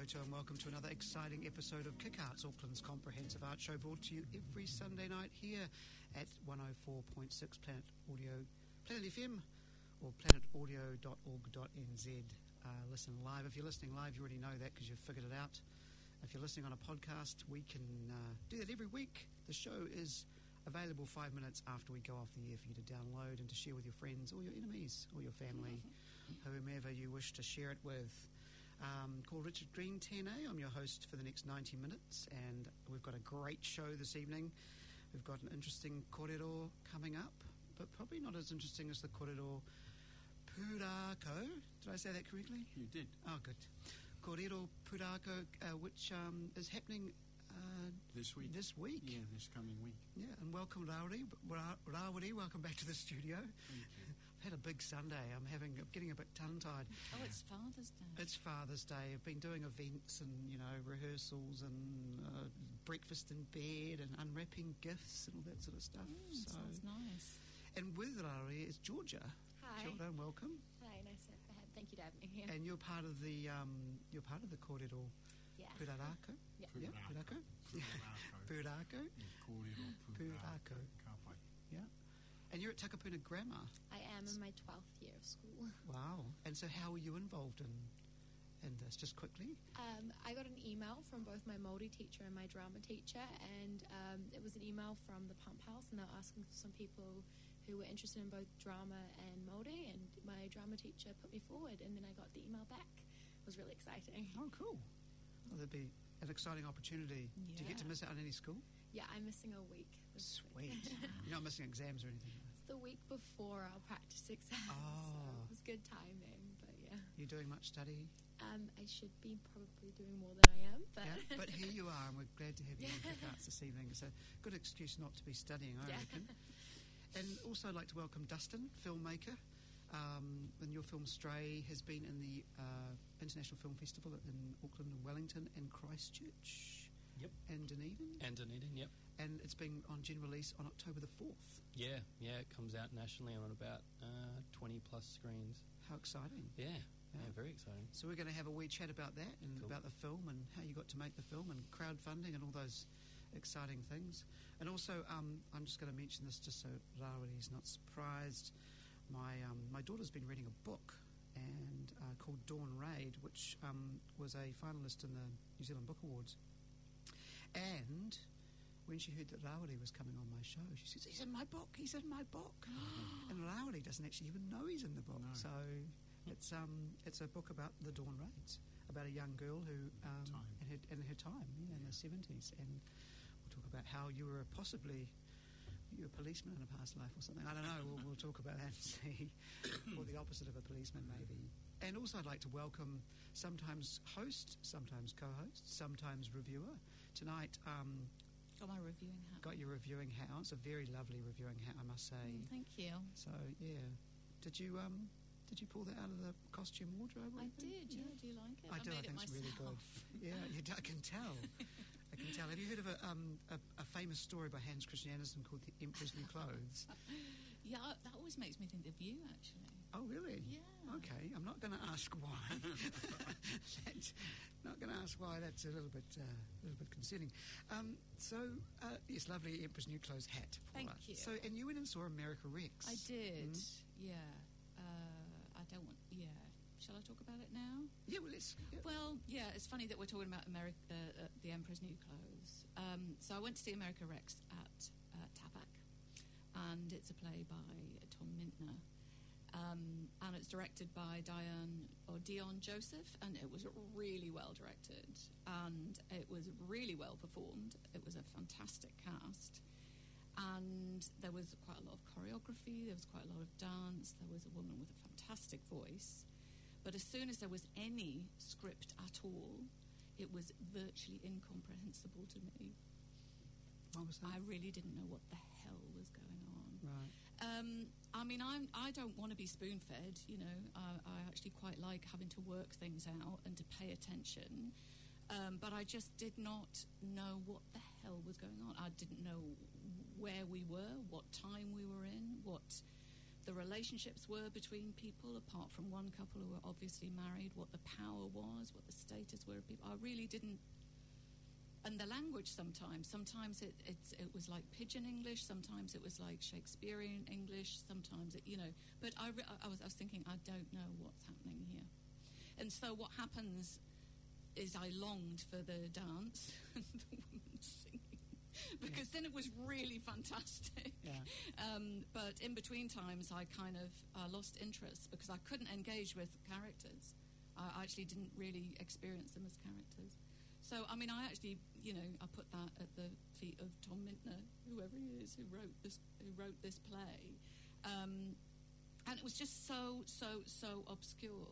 Koto, and welcome to another exciting episode of Kick Arts, Auckland's comprehensive art show, brought to you every Sunday night here at 104.6 Planet Audio, Planet FM, or planetaudio.org.nz. Listen live. If you're listening live, you already know that because you've figured it out. If you're listening on a podcast, we can do that every week. The show is available 5 minutes after we go off the air for you to download and to share with your friends or your enemies or your family, whomever you wish to share it with. Called Richard Green, 10A. I'm your host for the next 90 minutes, and we've got a great show this evening. We've got an interesting kōrero coming up, but probably not as interesting as the kōrero Pūrākau. Did I say that correctly? You did. Oh, good. Kōrero Pūrākau, which is happening this week. Yeah, this coming week. Yeah, and welcome, Rawiri. Welcome back to the studio. Thank you. I've had a big Sunday. I'm getting a bit tongue-tied. Oh, it's Father's Day. It's Father's Day. I've been doing events and, rehearsals and breakfast in bed and unwrapping gifts and all that sort of stuff. Sounds nice. And with Rawiri is Georgia. Hi. Georgia, and welcome. Hi, nice to have. Thank you to have me here. And you're part of the kōrero Yeah. Pūrākau. Yeah. Yeah, Pūrākau. Pūrākau. Kōrero Pūrākau. Kāpai. Yeah. And you're at Takapuna Grammar. I am in my 12th year of school. Wow. And so how were you involved in this, just quickly? I got an email from both my Māori teacher and my drama teacher, and it was an email from the Pump House, and they were asking for some people who were interested in both drama and Māori, and my drama teacher put me forward, and then I got the email back. It was really exciting. Oh, cool. Well, that'd be an exciting opportunity. Do you get to miss out on any school? Yeah, I'm missing a week. Sweet. You're not missing exams or anything? It's the week before our practice exam, so it was good timing, but yeah. You doing much study? I should be probably doing more than I am, but... Yeah, but here you are, and we're glad to have you in Kick Arts this evening. It's a good excuse not to be studying, I reckon. And also I'd like to welcome Dustin, filmmaker. And your film Stray has been in the International Film Festival in Auckland and Wellington and Christchurch. Yep. And Dunedin. Yep. And it's been on general release on October the 4th. Yeah, it comes out nationally on about 20 plus screens. How exciting. Yeah, very exciting. So we're going to have a wee chat about that and about the film and how you got to make the film and crowdfunding and all those exciting things. And also, I'm just going to mention this just so Rawiri's not surprised. My daughter's been reading a book and called Dawn Raid, which was a finalist in the New Zealand Book Awards. And when she heard that Rawiri was coming on my show, she says, he's in my book. And Rawiri doesn't actually even know he's in the book. No. So it's a book about the Dawn Raids, about a young girl who in her time, in the 70s. And we'll talk about how you were possibly a policeman in a past life or something. I don't know. We'll talk about that and see. Or the opposite of a policeman, maybe. And also I'd like to welcome sometimes host, sometimes co-host, sometimes reviewer. Tonight, Got my reviewing hat. got your reviewing hat on. It's a very lovely reviewing hat, I must say. Thank you. So, yeah. Did you pull that out of the costume wardrobe? I did, yeah. Do you like it? I do. I made think it it's really good. Yeah, I can tell. I can tell. Have you heard of a famous story by Hans Christian Andersen called The Emperor's New Clothes? Yeah, that always makes me think of you, actually. Oh, really? Yeah. Okay, I'm not going to ask why. Not going to ask why. That's a little bit concerning. Yes, lovely Emperor's New Clothes hat. Paula. Thank you. So, and you went and saw America Rex. I did, yeah. I don't want... Yeah. Shall I talk about it now? Yeah, well, let's... Yeah. Well, yeah, it's funny that we're talking about The Emperor's New Clothes. So I went to see America Rex at TAPAC, and it's a play by Tom Mintner. And it's directed by Dion Joseph, and it was really well directed, and it was really well performed. It was a fantastic cast, and there was quite a lot of choreography, there was quite a lot of dance, there was a woman with a fantastic voice, but as soon as there was any script at all, it was virtually incomprehensible to me. What was that? I really didn't know what the hell was going on. Right. I mean, I don't want to be spoon-fed, you know. I actually quite like having to work things out and to pay attention. But I just did not know what the hell was going on. I didn't know where we were, what time we were in, what the relationships were between people, apart from one couple who were obviously married, what the power was, what the status were of people. I really didn't. And the language sometimes it was like pidgin English, sometimes it was like Shakespearean English, sometimes but I was thinking, I don't know what's happening here. And so what happens is I longed for the dance and the woman singing, because then it was really fantastic. Yeah. But in between times I kind of lost interest because I couldn't engage with characters. I actually didn't really experience them as characters. So, I mean, I actually, I put that at the feet of Tom Mintner, whoever he is, who wrote this play, and it was just so obscure.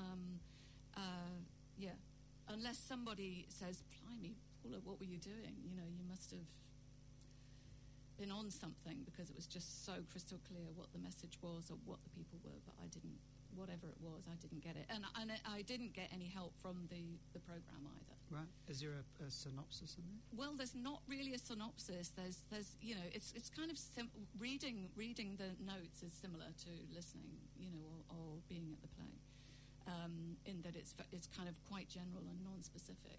Unless somebody says, "Blimey, Paula, what were you doing? You must have been on something," because it was just so crystal clear what the message was or what the people were. But I didn't. Whatever it was, I didn't get it, and I didn't get any help from the program either. Right? Is there a synopsis in there? Well, there's not really a synopsis. There's it's kind of reading the notes is similar to listening, or being at the play, in that it's kind of quite general and non-specific.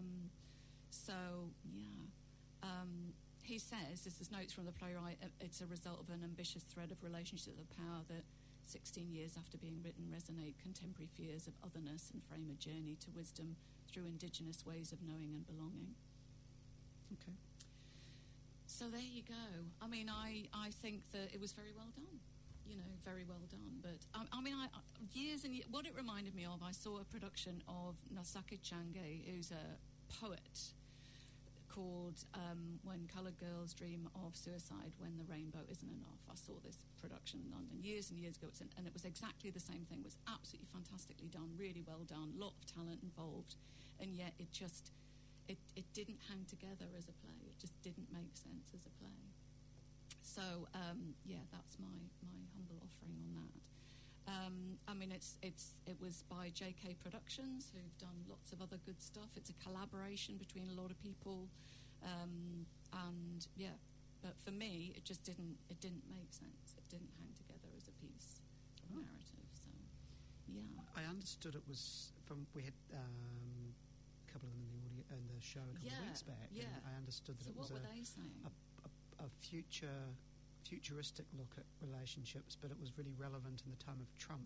He says, this is notes from the playwright, it's a result of an ambitious thread of relationships of power that 16 years after being written resonate contemporary fears of otherness and frame a journey to wisdom through indigenous ways of knowing and belonging. Okay. So there you go. I mean, I think that it was very well done, very well done. But years and years, what it reminded me of, I saw a production of Nosaka Change, who's a poet, called When Coloured Girls Dream of Suicide When the Rainbow Isn't Enough. I saw this production in London years and years ago, and it was exactly the same thing. It was absolutely fantastically done, really well done, lot of talent involved, and yet it didn't hang together as a play. It just didn't make sense as a play. So that's my humble offering on that. It was by JK Productions, who've done lots of other good stuff. It's a collaboration between a lot of people, but for me, it just didn't make sense. It didn't hang together as a piece of narrative. So, I understood it was we had a couple of them in the show a couple of weeks back. Yeah. And I understood that so it was what were they saying? a futuristic look at relationships, but it was really relevant in the time of Trump.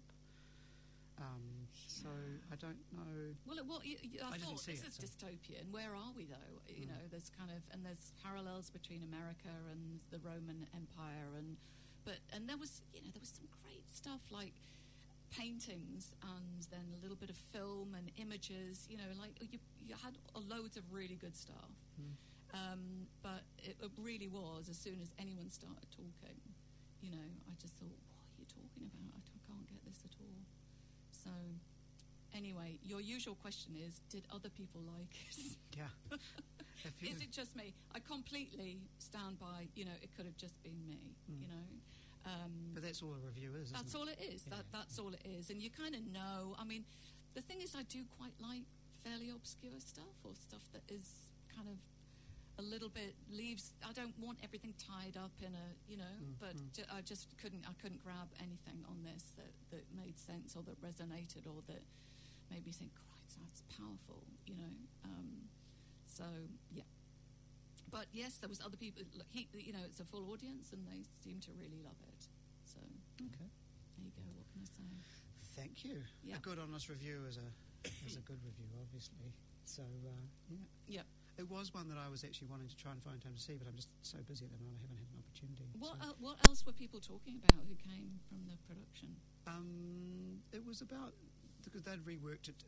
So I don't know. Well, I thought this is so. dystopian. Where are we though? There's there's parallels between America and the Roman Empire, and there was some great stuff like paintings and then a little bit of film and images. You had loads of really good stuff. But it really was, as soon as anyone started talking, I just thought, what are you talking about? I can't get this at all. So, anyway, your usual question is, did other people like it? Yeah. Is it just me? I completely stand by, it could have just been me, But that's all a review is, isn't That's all it is. Yeah. That's all it is. And you kind of know, the thing is, I do quite like fairly obscure stuff, or stuff that is kind of a little bit I don't want everything tied up in a, but I just couldn't grab anything on this that made sense or that resonated or that made me think, Christ, that's powerful, So, yeah. But yes, there was other people, it's a full audience and they seem to really love it. So, Okay. There you go, what can I say? Thank you. Yeah. A good honest review is a good review, obviously. So, Yeah. It was one that I was actually wanting to try and find time to see, but I'm just so busy at the moment I haven't had an opportunity. What else were people talking about who came from the production? It was about, because they'd reworked it.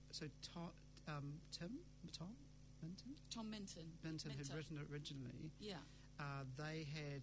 Tom Minton had written it originally. Yeah. They had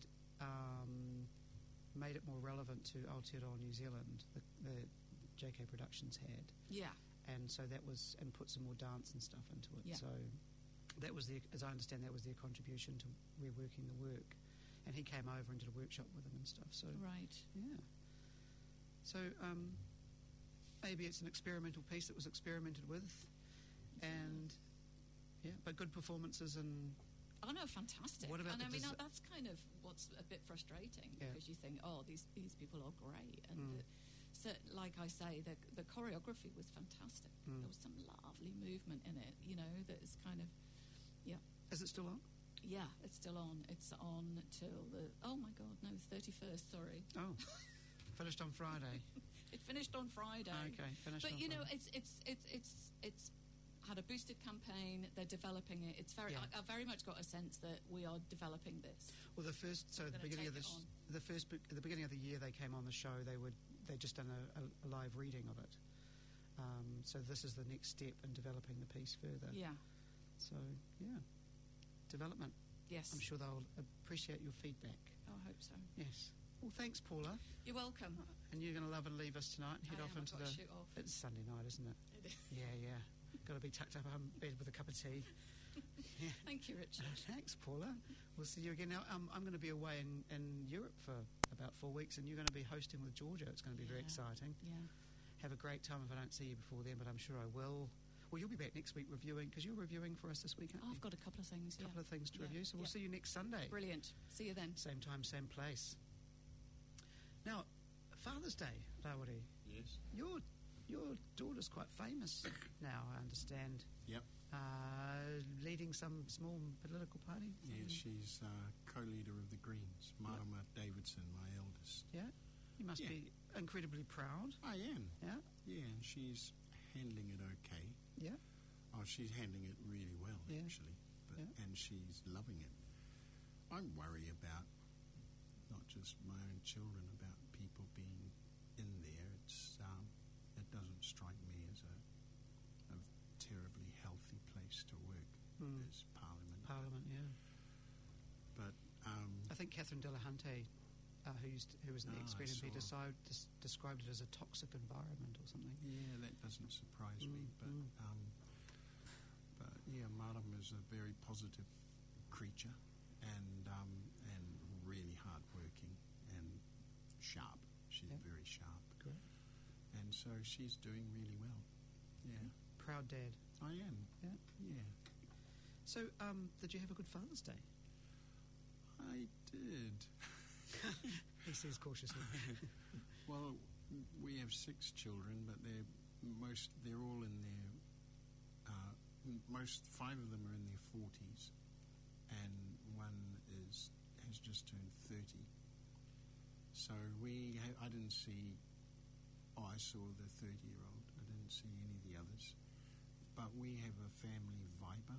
made it more relevant to Aotearoa New Zealand. The JK Productions had. Yeah. And so that was, and put some more dance and stuff into it. Yeah. So that was as I understand, that was their contribution to reworking the work. And he came over and did a workshop with them and stuff. So Right. yeah. So maybe it's an experimental piece that was experimented with, and but good performances and Oh no, fantastic! What about and I mean, the that's kind of what's a bit frustrating because you think, oh, these people are great, and so, like I say, the choreography was fantastic. There was some lovely movement in it, you know. That is kind of, Is it still on? Yeah, it's still on. It's on till the 31st. Sorry. Oh, finished on Friday. It finished on Friday. Okay, finished. But on you know, Friday. it's had a boosted campaign. They're developing it. It's very. I very much got a sense that we are developing this. Well, at the beginning of the beginning of the year, they came on the show. They just done a live reading of it. So this is the next step in developing the piece further. Yeah. So development. Yes. I'm sure they'll appreciate your feedback. I hope so. Yes. Well, thanks, Paula. You're welcome. And you're going to love and leave us tonight and head off into the. Shoot off. It's Sunday night, isn't it? It is. Yeah. Got to be tucked up in bed with a cup of tea. Yeah. Thank you, Richard. Thanks, Paula. We'll see you again. Now, I'm going to be away in Europe for about 4 weeks, and you're going to be hosting with Georgia. It's going to be very exciting. Yeah. Have a great time if I don't see you before then, but I'm sure I will. Well, you'll be back next week reviewing, because you're reviewing for us this week, aren't you? I've got a couple of things. A couple of things to review, so we'll see you next Sunday. Brilliant. See you then. Same time, same place. Now, Father's Day, Rawari. Yes. Your daughter's quite famous now, I understand. Yep. Leading some small political party. Yeah, she's co-leader of the Greens, Marama Davidson, my eldest. Yeah? You must be incredibly proud. I am. Yeah? Yeah, and she's handling it okay. Yeah? Oh, she's handling it really well, actually. But, and she's loving it. I worry about not just my own children, about people being in there. It doesn't strike me as a terribly healthy place to work, as Parliament. Parliament, yeah. But I think Catherine Delahunty, who was the ex-PNP, described it as a toxic environment or something. Yeah, that doesn't surprise me. But yeah, Madam is a very positive creature and really hardworking and sharp. She's very sharp. Great. And so she's doing really well. Yeah. Proud dad. I am. Yeah. Yeah. So, did you have a good Father's Day? I did. He says cautiously. Well, we have 6 children, but they're all in their 5 of them are in their 40s, and one has just turned 30. So I didn't see. Oh, I saw the 30-year-old. I didn't see any of the others. But we have a family Viber,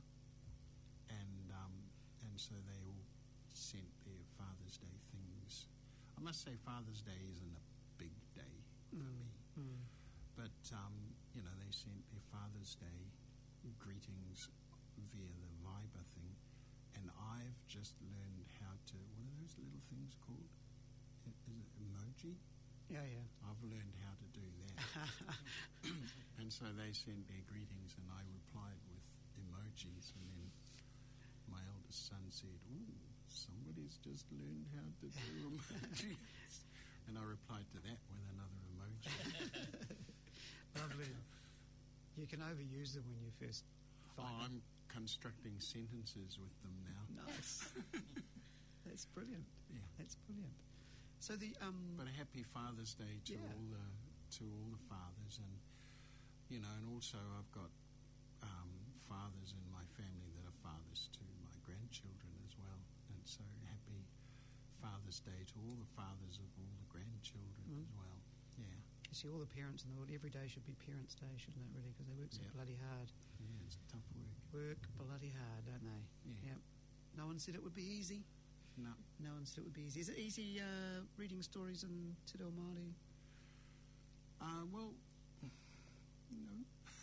and so they all sent their Father's Day things. I must say, Father's Day isn't a big day for me, but they sent their Father's Day greetings via the Viber thing, and I've just learned how to. What are those little things called? Is it emoji? Yeah. I've learned how to do that. And so they sent their greetings, and I replied with emojis, and then my eldest son said, "Ooh, somebody's just learned how to do emojis." And I replied to that with another emoji. Lovely. You can overuse them when you first find them. I'm constructing sentences with them now. Nice. That's brilliant. Yeah. That's brilliant. So but a happy Father's Day to all the fathers, and and also I've got fathers in my family that are fathers to my grandchildren as well, and so happy Father's Day to all the fathers of all the grandchildren as well. Yeah. You see, all the parents in the world, every day should be Parents' Day, shouldn't it, really? Because they work so bloody hard. Yeah, it's tough work. Work bloody hard, don't they? Yeah. Yep. No one said it would be easy. No. No one said it would be easy. Is it easy reading stories in Te Reo Māori? Well, no.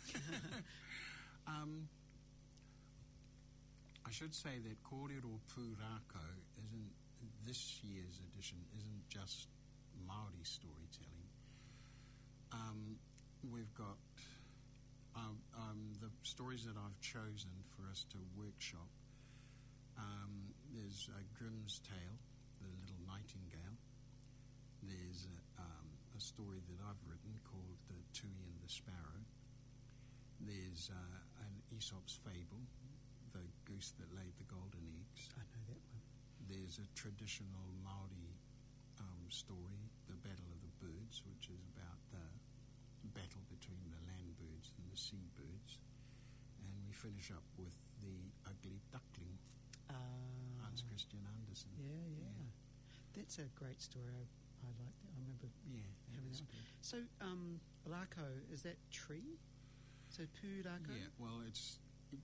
I should say that Kōrero Pūrākau this year's edition isn't just Māori storytelling. We've got the stories that I've chosen for us to workshop. There's Grimm's Tale, The Little Nightingale. There's a story that I've written called The Tui and the Sparrow. There's an Aesop's Fable, the goose that laid the golden eggs. I know that one. There's a traditional Māori story, the Battle of the Birds, which is about the battle between the land birds and the sea birds. And we finish up with the Ugly Duckling, Hans Christian Andersen. Yeah. That's a great story. I like that. I remember Yeah, it having is that one. good. So, Lako, is that tree? So, Pūrako? Yeah, well, it's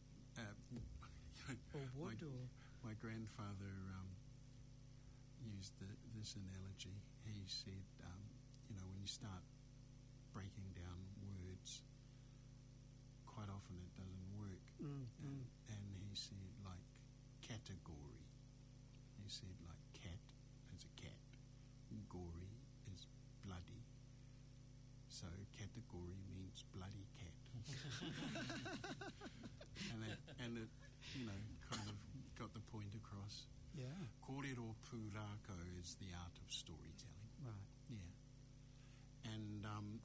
Or wood, or... my grandfather used this analogy. He said, when you start breaking down words, quite often it doesn't work. And he said, like, category. He said, like, cat is a cat. Gory is bloody. So category means bloody cat. and it kind of got the point across. Yeah. Kōrero Pūrako is the art of storytelling. Right. Yeah. And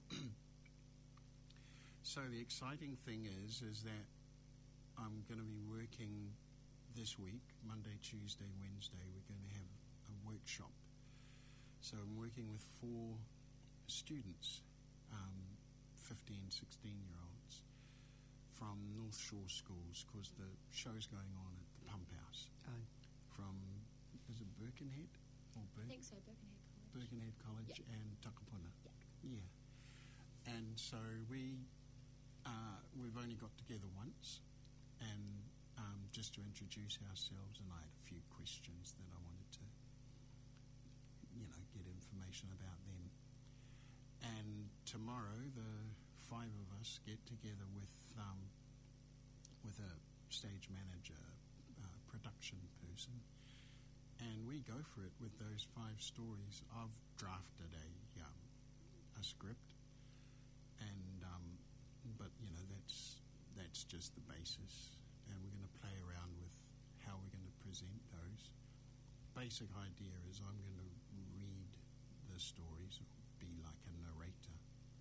so the exciting thing is that I'm going to be working this week, Monday, Tuesday, Wednesday. We're going to have a workshop. So I'm working with 4 students, 15, 16-year-olds from North Shore schools, because the show's going on at the Pump House. Aye. From, is it Birkenhead? Or I think so, Birkenhead College. Birkenhead College and Takapuna. Yeah. And so we've only got together once, and just to introduce ourselves, and I had a few questions that I wanted to, get information about them. And tomorrow, the 5 of us get together with a stage manager, production person, and we go for it with those 5 stories. I've drafted a script, and but that's just the basis, and we're going to play around with how we're going to present those. Basic idea is I'm going to read the stories, be like a narrator,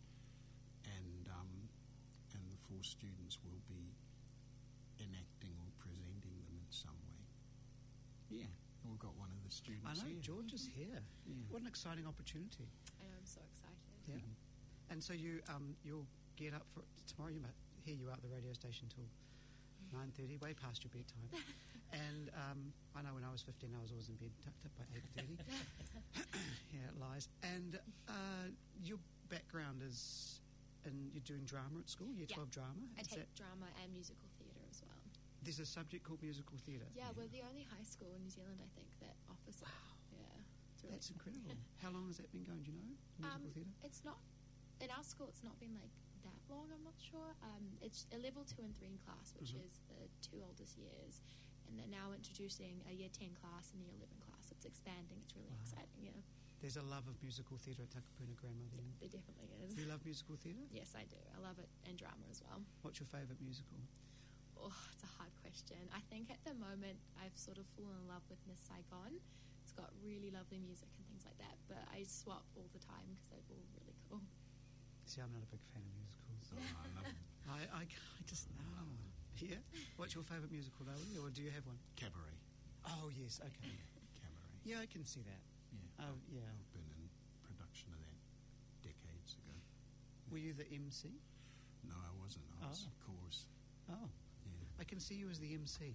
and the 4 students will be enacting or presenting them in some way. Yeah, and we've got one of the students I know, here. George is here. Yeah. What an exciting opportunity. I know, I'm so excited. Yeah. And so you'll get up for tomorrow. Here you are at the radio station till 9:30, way past your bedtime. And I know when I was 15, I was always in bed tucked up by 8:30. Yeah, it lies. And your background is, and you're doing drama at school, Year 12 drama. I Is take that- drama and musical theatre as well. There's a subject called musical theatre. Yeah, we're the only high school in New Zealand, I think, that offers it. Wow. Yeah. It's really That's exciting. incredible. How long has that been going? Do you know? Musical theatre. It's not, in our school, it's not been like that long, I'm not sure. It's a level 2 and 3 in class, which is the 2 oldest years. And they're now introducing a year 10 class and a year 11 class. It's expanding. It's really exciting, yeah. There's a love of musical theatre at Takapuna Grammar then. There definitely is. Do you love musical theatre? Yes, I do. I love it, and drama as well. What's your favourite musical? Oh, it's a hard question. I think at the moment I've sort of fallen in love with Miss Saigon. It's got really lovely music and things like that, but I swap all the time because they're all really cool. See, I'm not a big fan of musicals. Oh, I love it. I just know. Yeah? What's your favourite musical, Lowy, or do you have one? Cabaret. Oh, yes, okay. Cabaret. Yeah, I can see that. Yeah. Oh, yeah. I've been in production of that decades ago. Were you the MC? No, I wasn't. I was Oh. chorus. Oh, Yeah. I can see you as the MC.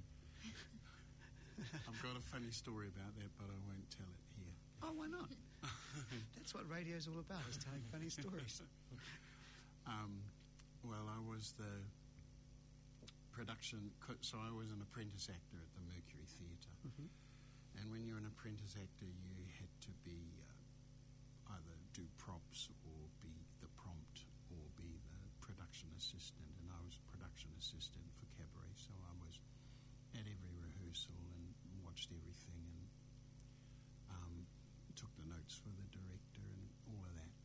I've got a funny story about that, but I won't tell it here. Oh, why not? That's what radio's all about, is telling funny stories. Well, I was the production, so I was an apprentice actor at the Mercury Theatre. Mhm. And when you're an apprentice actor, you had to be either do props or be the prompt or be the production assistant. And I was production assistant for Cabaret, so I was at every rehearsal and watched everything and took the notes for the director and all of that.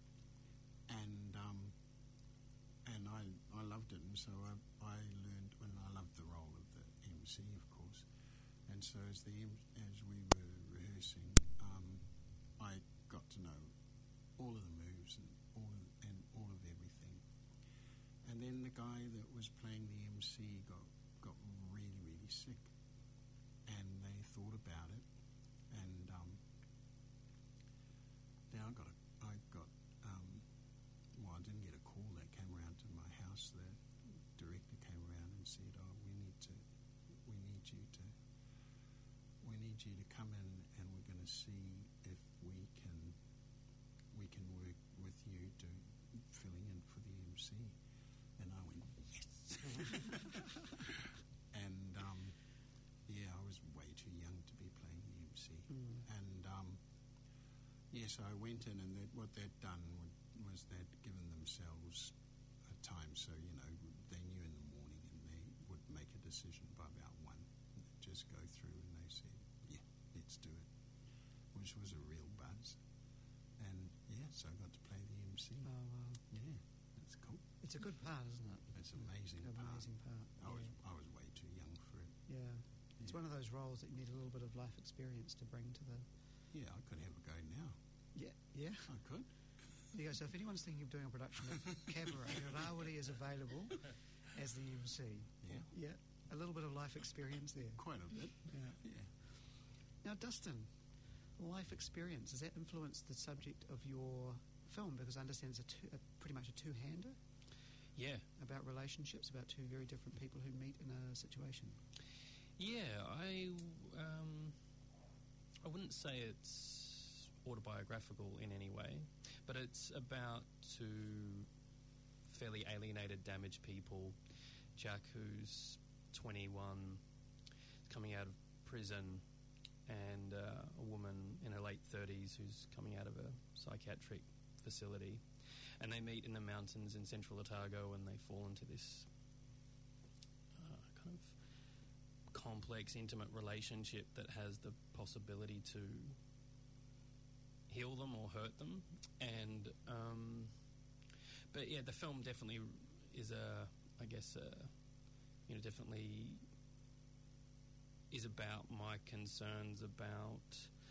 And I loved it, and so I learned, and I loved the role of the MC, of course. And so as we were rehearsing, I got to know all of the moves and all of everything. And then the guy that was playing the MC got really, really sick, and they thought about it, and then I didn't get a call. They came around to my house. The director came around and said, "Oh, we need you to come in, and we're going to see if we can work with you filling in for the MC." And I went, yes. And I was way too young to be playing the MC. And so I went in, and what they'd done was they'd given themselves a time, so they knew in the morning, and they would make a decision by about 1. They'd just go through, and they said, "Yeah, let's do it," which was a real buzz. And so I got to play the MC. Oh, wow. Yeah, that's cool. It's a good part, isn't it? It's an amazing part. Amazing part. I was way too young for it. Yeah. It's one of those roles that you need a little bit of life experience to bring to the... Yeah, I could have a go now. Yeah. I could. There you go. So if anyone's thinking of doing a production of Cabaret, Rawiri is available as the MC. Yeah. A little bit of life experience there. Quite a bit. Yeah. Now, Dustin, life experience, has that influenced the subject of your film? Because I understand it's pretty much a two-hander. Yeah. About relationships, about two very different people who meet in a situation. Yeah, I wouldn't say it's autobiographical in any way, but it's about two fairly alienated, damaged people. Jack, who's 21, coming out of prison, and a woman in her late 30s who's coming out of a psychiatric facility. And they meet in the mountains in central Otago, and they fall into this kind of complex, intimate relationship that has the possibility to heal them or hurt them. And but yeah, the film definitely is definitely is about my concerns about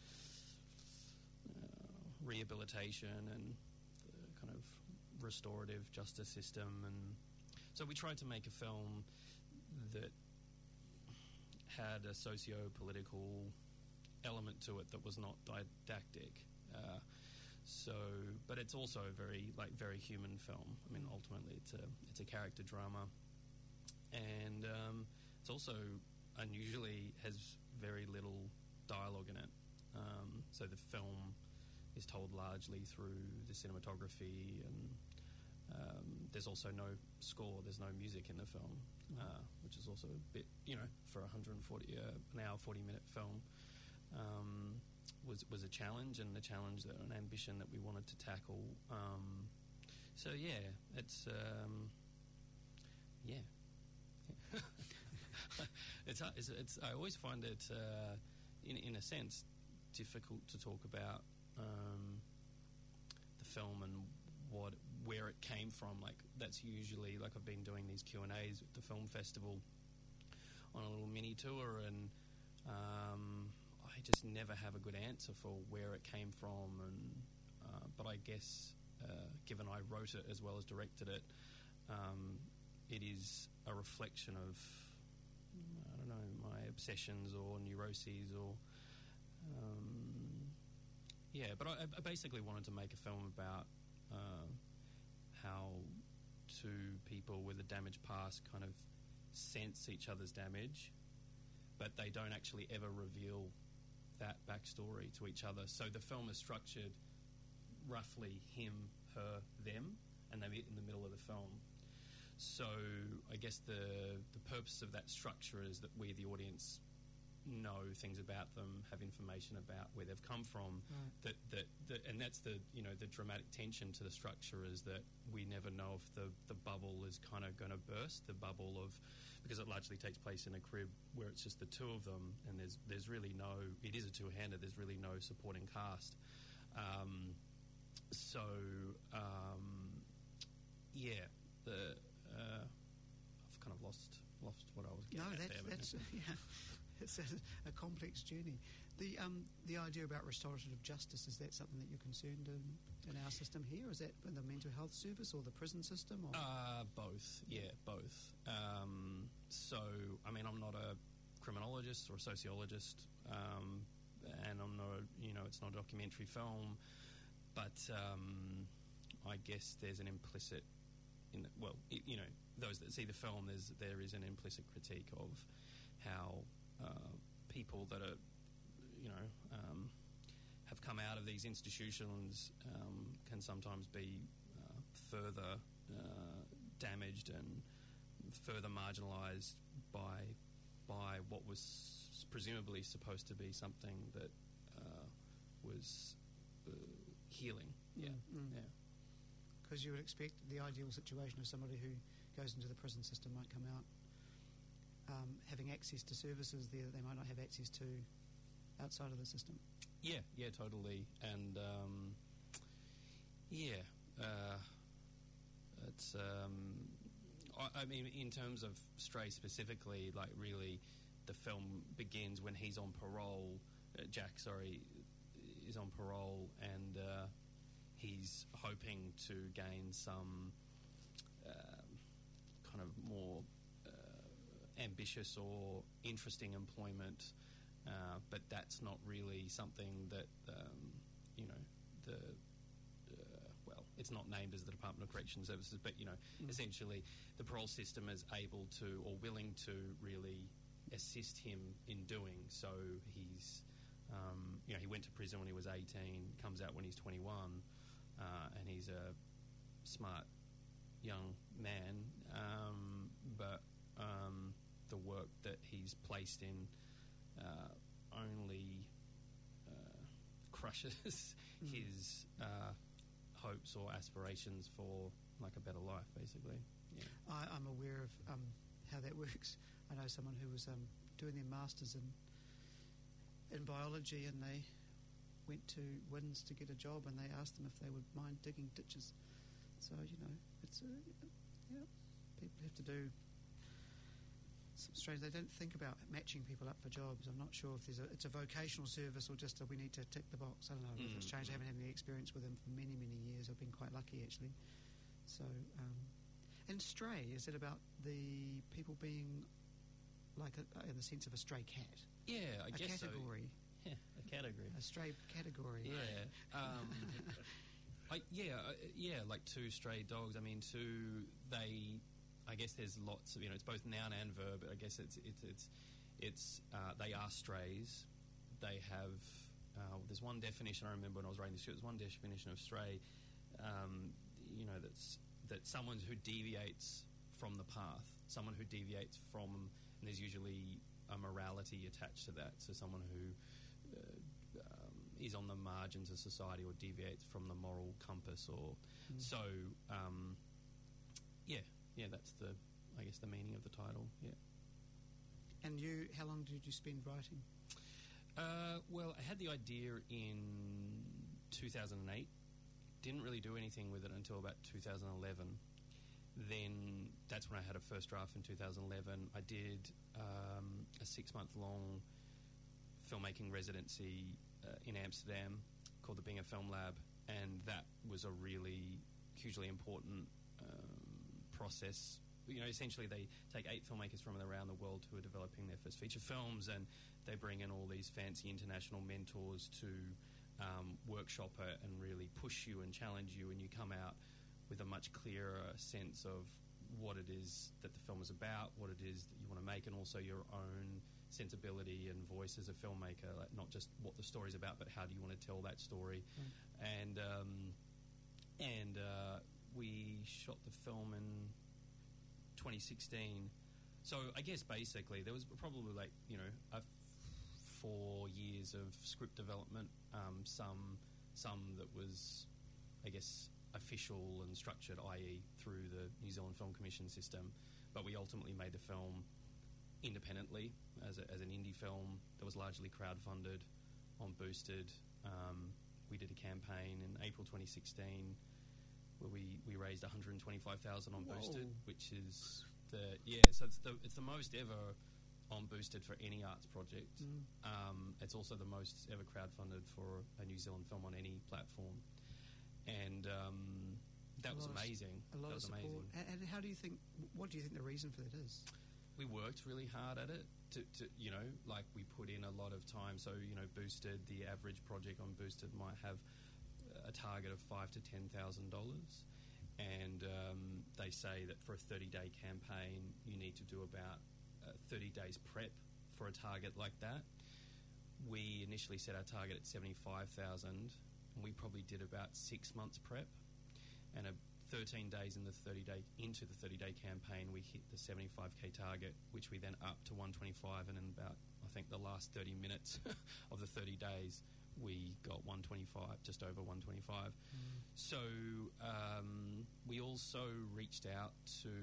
rehabilitation and the kind of restorative justice system. And so we tried to make a film that had a socio-political element to it that was not didactic. But it's also a very human film. I mean, ultimately, it's a character drama, and it's also unusually has very little dialogue in it. So the film is told largely through the cinematography, and there's also no score. There's no music in the film, which is also a bit, for an hour 40-minute film. Was a challenge, and a challenge that an ambition that we wanted to tackle. It's it's I always find it in a sense difficult to talk about the film and where it came from. Like, that's usually, like, I've been doing these Q&As at the film festival on a little mini tour, and I just never have a good answer for where it came from. And but I guess given I wrote it as well as directed it, it is a reflection of, I don't know, my obsessions or neuroses or but I basically wanted to make a film about how two people with a damaged past kind of sense each other's damage, but they don't actually ever reveal that backstory to each other. So the film is structured roughly him, her, them, and they meet in the middle of the film. So I guess the purpose of that structure is that we, the audience, know things about them, have information about where they've come from. Right. And that's the dramatic tension to the structure, is that we never know if the bubble is kind of going to burst. The bubble of, because it largely takes place in a crib where it's just the two of them, and there's really no. It is a two-hander. There's really no supporting cast. I've kind of lost what I was getting at there. That's it's a complex journey. The idea about restorative justice, is that something that you're concerned in our system here? Is that in the mental health service or the prison system? Or? Both. Yeah, both. So, I mean, I'm not a criminologist or a sociologist, and I'm not, it's not a documentary film, but I guess there's an implicit, those that see the film, there is an implicit critique of how people that are, have come out of these institutions can sometimes be further damaged and further marginalised by what was presumably supposed to be something that was healing. Yeah. Because you would expect the ideal situation of somebody who goes into the prison system might come out having access to services there that they might not have access to outside of the system. Yeah, totally. And it's. I mean, in terms of Stray specifically, like really, the film begins when he's on parole. Jack, is on parole, and he's hoping to gain some kind of more ambitious or interesting employment, but that's not really something that it's not named as the Department of Correctional Services, but essentially the parole system is able to or willing to really assist him in doing so. He's he went to prison when he was 18, comes out when he's 21, and he's a smart young man, but the work that he's placed in only crushes his hopes or aspirations for like a better life, basically. Yeah. I'm aware of how that works. I know someone who was doing their masters in biology, and they went to WINS to get a job, and they asked them if they would mind digging ditches. So it's people have to do some strange. They don't think about matching people up for jobs. I'm not sure if it's a vocational service or just we need to tick the box. I don't know if it's changed. I haven't had any experience with them for many years. I've been quite lucky actually. So and Stray, is it about the people being like in the sense of a stray cat? Yeah, I guess category. So. Yeah, a category. A stray category. Yeah. Like two stray dogs. I mean, I guess there's lots of, it's both noun and verb, but I guess it's they are strays. They have, there's one definition I remember when I was writing this, there's one definition of stray, that's someone who deviates from the path, someone who deviates from, and there's usually a morality attached to that, so someone who is on the margins of society or deviates from the moral compass, or so. That's the meaning of the title. Yeah. And how long did you spend writing? Well, I had the idea in 2008. Didn't really do anything with it until about 2011. Then that's when I had a first draft in 2011. I did a 6-month-long filmmaking residency in Amsterdam called the Binger Film Lab, and that was a really hugely important process. Essentially they take 8 filmmakers from around the world who are developing their first feature films, and they bring in all these fancy international mentors to workshop it and really push you and challenge you, and you come out with a much clearer sense of what it is that the film is about, what it is that you want to make, and also your own sensibility and voice as a filmmaker, like not just what the story's about, but how do you want to tell that story. And we shot the film in 2016. So I guess basically there was probably 4 years of script development, some that was, I guess, official and structured, i.e. through the New Zealand Film Commission system, but we ultimately made the film independently as an indie film that was largely crowdfunded on Boosted. We did a campaign in April 2016 where we raised $125,000 on Boosted, which is so it's the most ever on Boosted for any arts project. It's also the most ever crowdfunded for a New Zealand film on any platform, and that was amazing. A lot of support. And what do you think the reason for that is? We worked really hard at it. to like we put in a lot of time. So Boosted, the average project on Boosted might have a target of $5,000 to $10,000, and they say that for a 30-day campaign, you need to do about 30 days prep for a target like that. We initially set our target at 75,000, and we probably did about 6 months prep, and 13 days into the 30-day campaign, we hit the 75k target, which we then upped to 125, and in about, I think, the last 30 minutes of the 30 days, we got 125, just over 125. So we also reached out to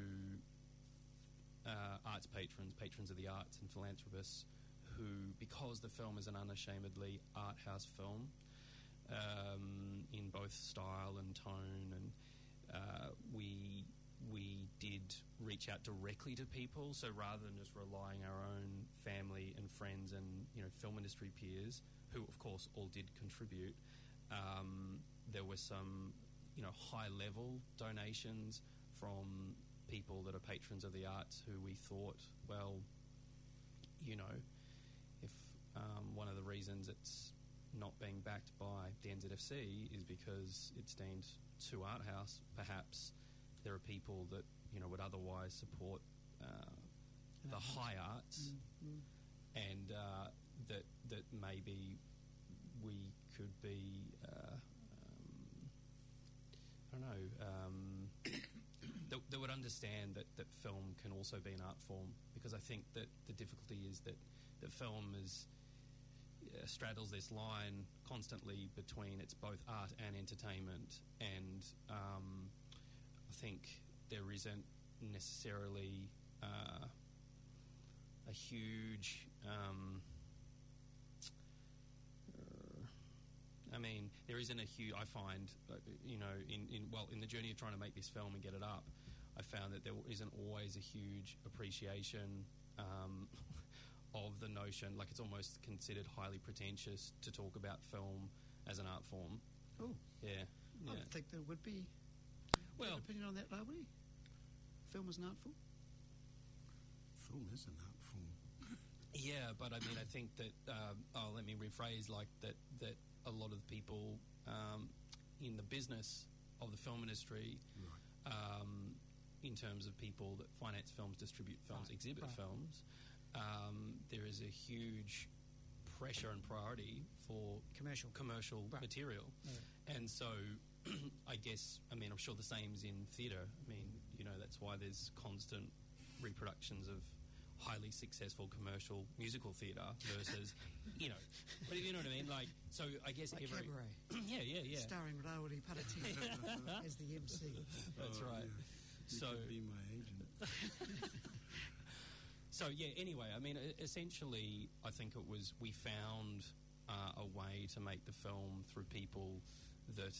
arts patrons of the arts and philanthropists who, because the film is an unashamedly art house film, in both style and tone, and we did reach out directly to people. So rather than just relying our own family and friends and film industry peers, who of course all did contribute, there were some high level donations from people that are patrons of the arts who we thought, well, if one of the reasons it's not being backed by the NZFC is because it's deemed too art house, perhaps there are people that would otherwise support the high arts, and that maybe we could be I don't know, that would understand that film can also be an art form, because I think that the difficulty is that film is straddles this line constantly between it's both art and entertainment, and I think there isn't necessarily a huge there isn't a huge, I find, in the journey of trying to make this film and get it up, I found that there isn't always a huge appreciation of the notion, like it's almost considered highly pretentious to talk about film as an art form. Oh. Yeah. I think there would be. Well, an opinion on that, Larry? Film is an art form? Film is an art form. Yeah, but I mean, I think that, let me rephrase, like that a lot of people in the business of the film industry, right. In terms of people that finance films, distribute films, exhibit films, there is a huge pressure and priority for commercial material. Yeah. And so I guess, I'm sure the same's in theatre. That's why there's constant reproductions of highly successful commercial musical theatre versus, you know what I mean? Like, so I guess like every... Cabaret. Yeah. Starring Rawali Parati as the MC. That's right. Yeah. You could be my agent. So, anyway, essentially, I think we found a way to make the film through people that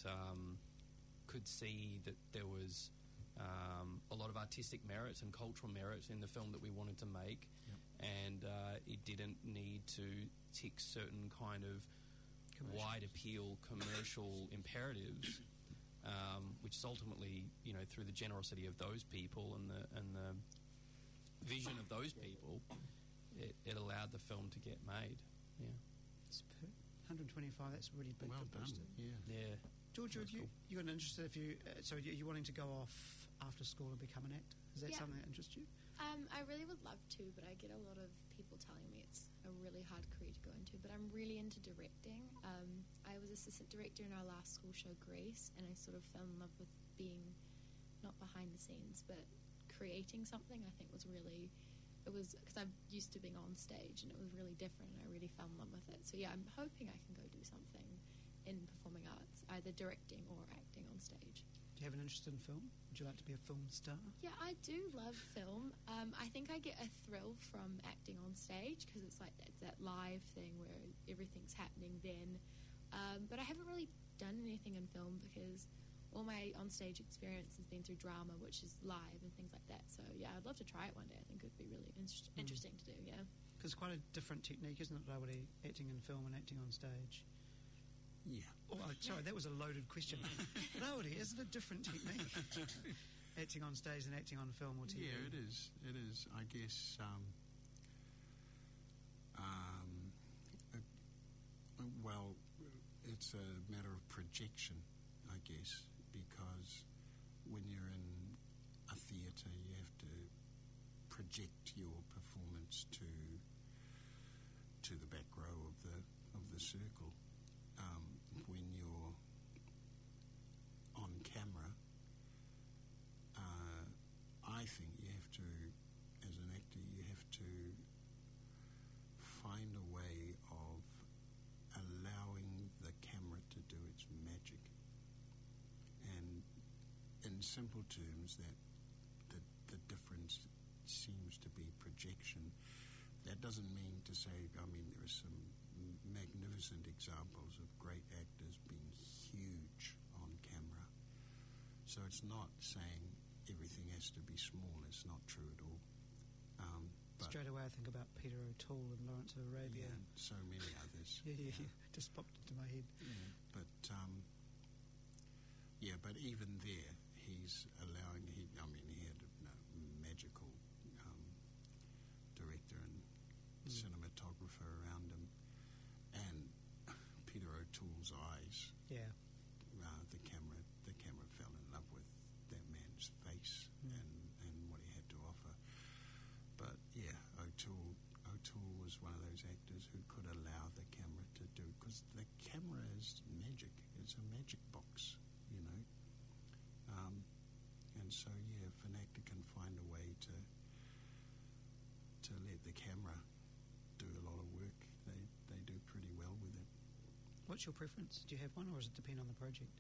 could see that there was a lot of artistic merit and cultural merit in the film that we wanted to make, and it didn't need to tick certain kind of wide appeal commercial imperatives, which is ultimately, through the generosity of those people and the vision of those people, it allowed the film to get made. Yeah. It's 125. That's really big. Well for done. Boosted. Yeah. George, That's you cool. got interested if you so you wanting to go off after school and become an actor? Is that something that interests you? I really would love to, but I get a lot of people telling me it's a really hard career to go into. But I'm really into directing. I was assistant director in our last school show, Grace, and I sort of fell in love with being not behind the scenes, but creating something. I think it was because I'm used to being on stage, and it was really different, and I really fell in love with it. So I'm hoping I can go do something in performing arts, either directing or acting on stage. Do you have an interest in film? Would you like to be a film star? Yeah, I do love film. I think I get a thrill from acting on stage because it's like that live thing where everything's happening then. But I haven't really done anything in film because all my on-stage experience has been through drama, which is live and things like that. So, I'd love to try it one day. I think it would be really interesting to do, Because it's quite a different technique, isn't it, Rawali, acting in film and acting on stage? Yeah. Oh, sorry, that was a loaded question. Rawali, is it a different technique? Acting on stage and acting on film or TV? Yeah, it is. I guess it's a matter of projection, I guess, because when you're in a theatre, you have to project your performance to the back row of the circle. When you're on camera, I think you have to, as an actor, you have to find a way of allowing the camera to do its magic. And in simple terms, that the difference seems to be projection. That doesn't mean to say, I mean, there are some magnificent examples of great actors being huge on camera. So it's not saying everything has to be small. It's not true at all. But Straight away I think about Peter O'Toole and Lawrence of Arabia. yeah, so many others. Yeah. Just popped into my head. Yeah, but even there, he's allowing. He had a magical director and cinematographer around him, and Peter O'Toole's eyes. Yeah. The camera fell in love with that man's face and what he had to offer. But yeah, O'Toole was one of those actors who could allow the camera to do, because the camera is magic. It's a magic box, you know. And so yeah, if an actor can find a way to let the camera do a lot of work, they do pretty well with it. What's your preference? Do you have one, or does it depend on the project?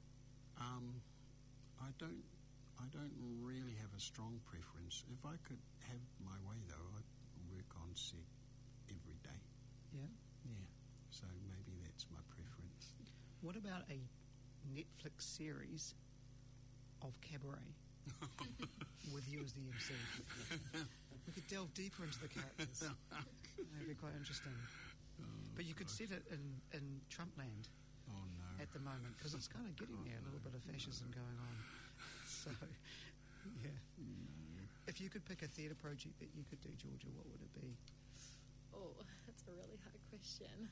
I don't really have a strong preference. If I could have my way, though, I'd work on set every day. Yeah. Yeah. So maybe that's my preference. What about a Netflix series of Cabaret with you as the MC? We could delve deeper into the characters. That'd be quite interesting. But you could set it in Trumpland Oh no. at the moment, because it's kind of getting there, a little bit of fascism going on. So, yeah. No. If you could pick a theatre project that you could do, Georgia, what would it be? Oh, that's a really hard question.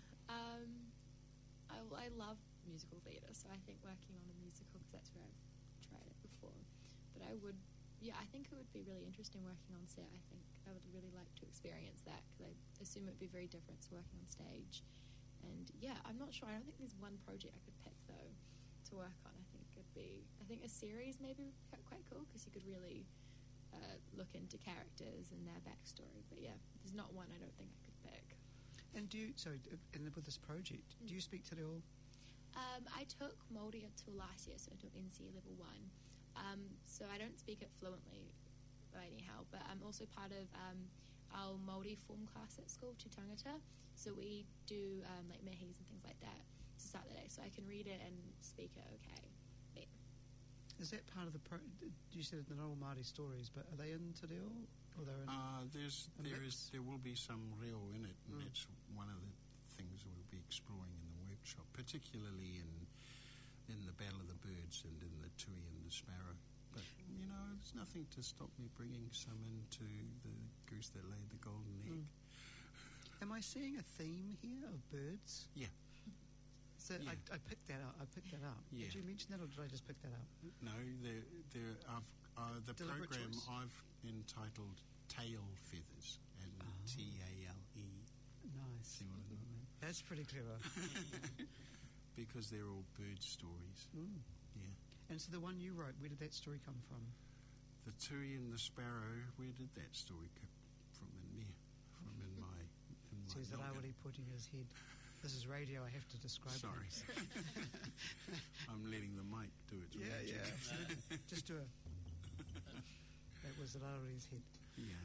I love musical theatre, so I think working on a musical, because that's where I've tried it before. But I think it would be really interesting working on set. I think I would really like to experience that, because I assume it would be very different to working on stage. And yeah, I'm not sure. I don't think there's one project I could pick, though, to work on. I think a series maybe would be quite cool, because you could really look into characters and their backstory. But yeah, there's not one I don't think I could pick. And with this project, do you speak Te Reo? I took Māori until last year, so I took NC Level 1. So I don't speak it fluently anyhow, but I'm also part of our Māori form class at school, Te Tangata. So we do like mehis and things like that to start the day, so I can read it and speak it okay. Yeah. Is that part of the you said they're not all Māori stories, but are they in Te Reo? Or they're in there will be some reo in it, and that's one of the things we'll be exploring in the workshop, particularly in the Battle of the Birds and in the Tui and the Sparrow. But, you know, there's nothing to stop me bringing some into the Goose That Laid the Golden Egg. Am I seeing a theme here of birds? Yeah. So Yeah. I picked that up. Yeah. Did you mention that, or did I just pick that up? No, the Deliberate program choice. I've entitled Tail Feathers, and TALE. Nice. See what I mean? That's pretty clever. Because they're all bird stories. Yeah. And so the one you wrote, where did that story come from? The Tui and the Sparrow, where did that story come from? In there, in my Says that I noggin. would be putting his head. This is radio, I have to describe Sorry. things. I'm letting the mic do its Yeah, magic. absolutely. Just do a... That was Larry's head. Yeah.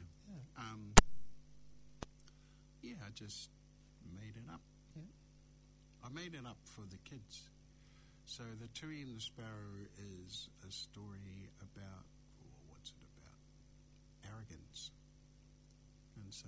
I just made it up. Yeah. I made it up for the kids. So the Tui and the Sparrow is a story about, what's it about? Arrogance. And so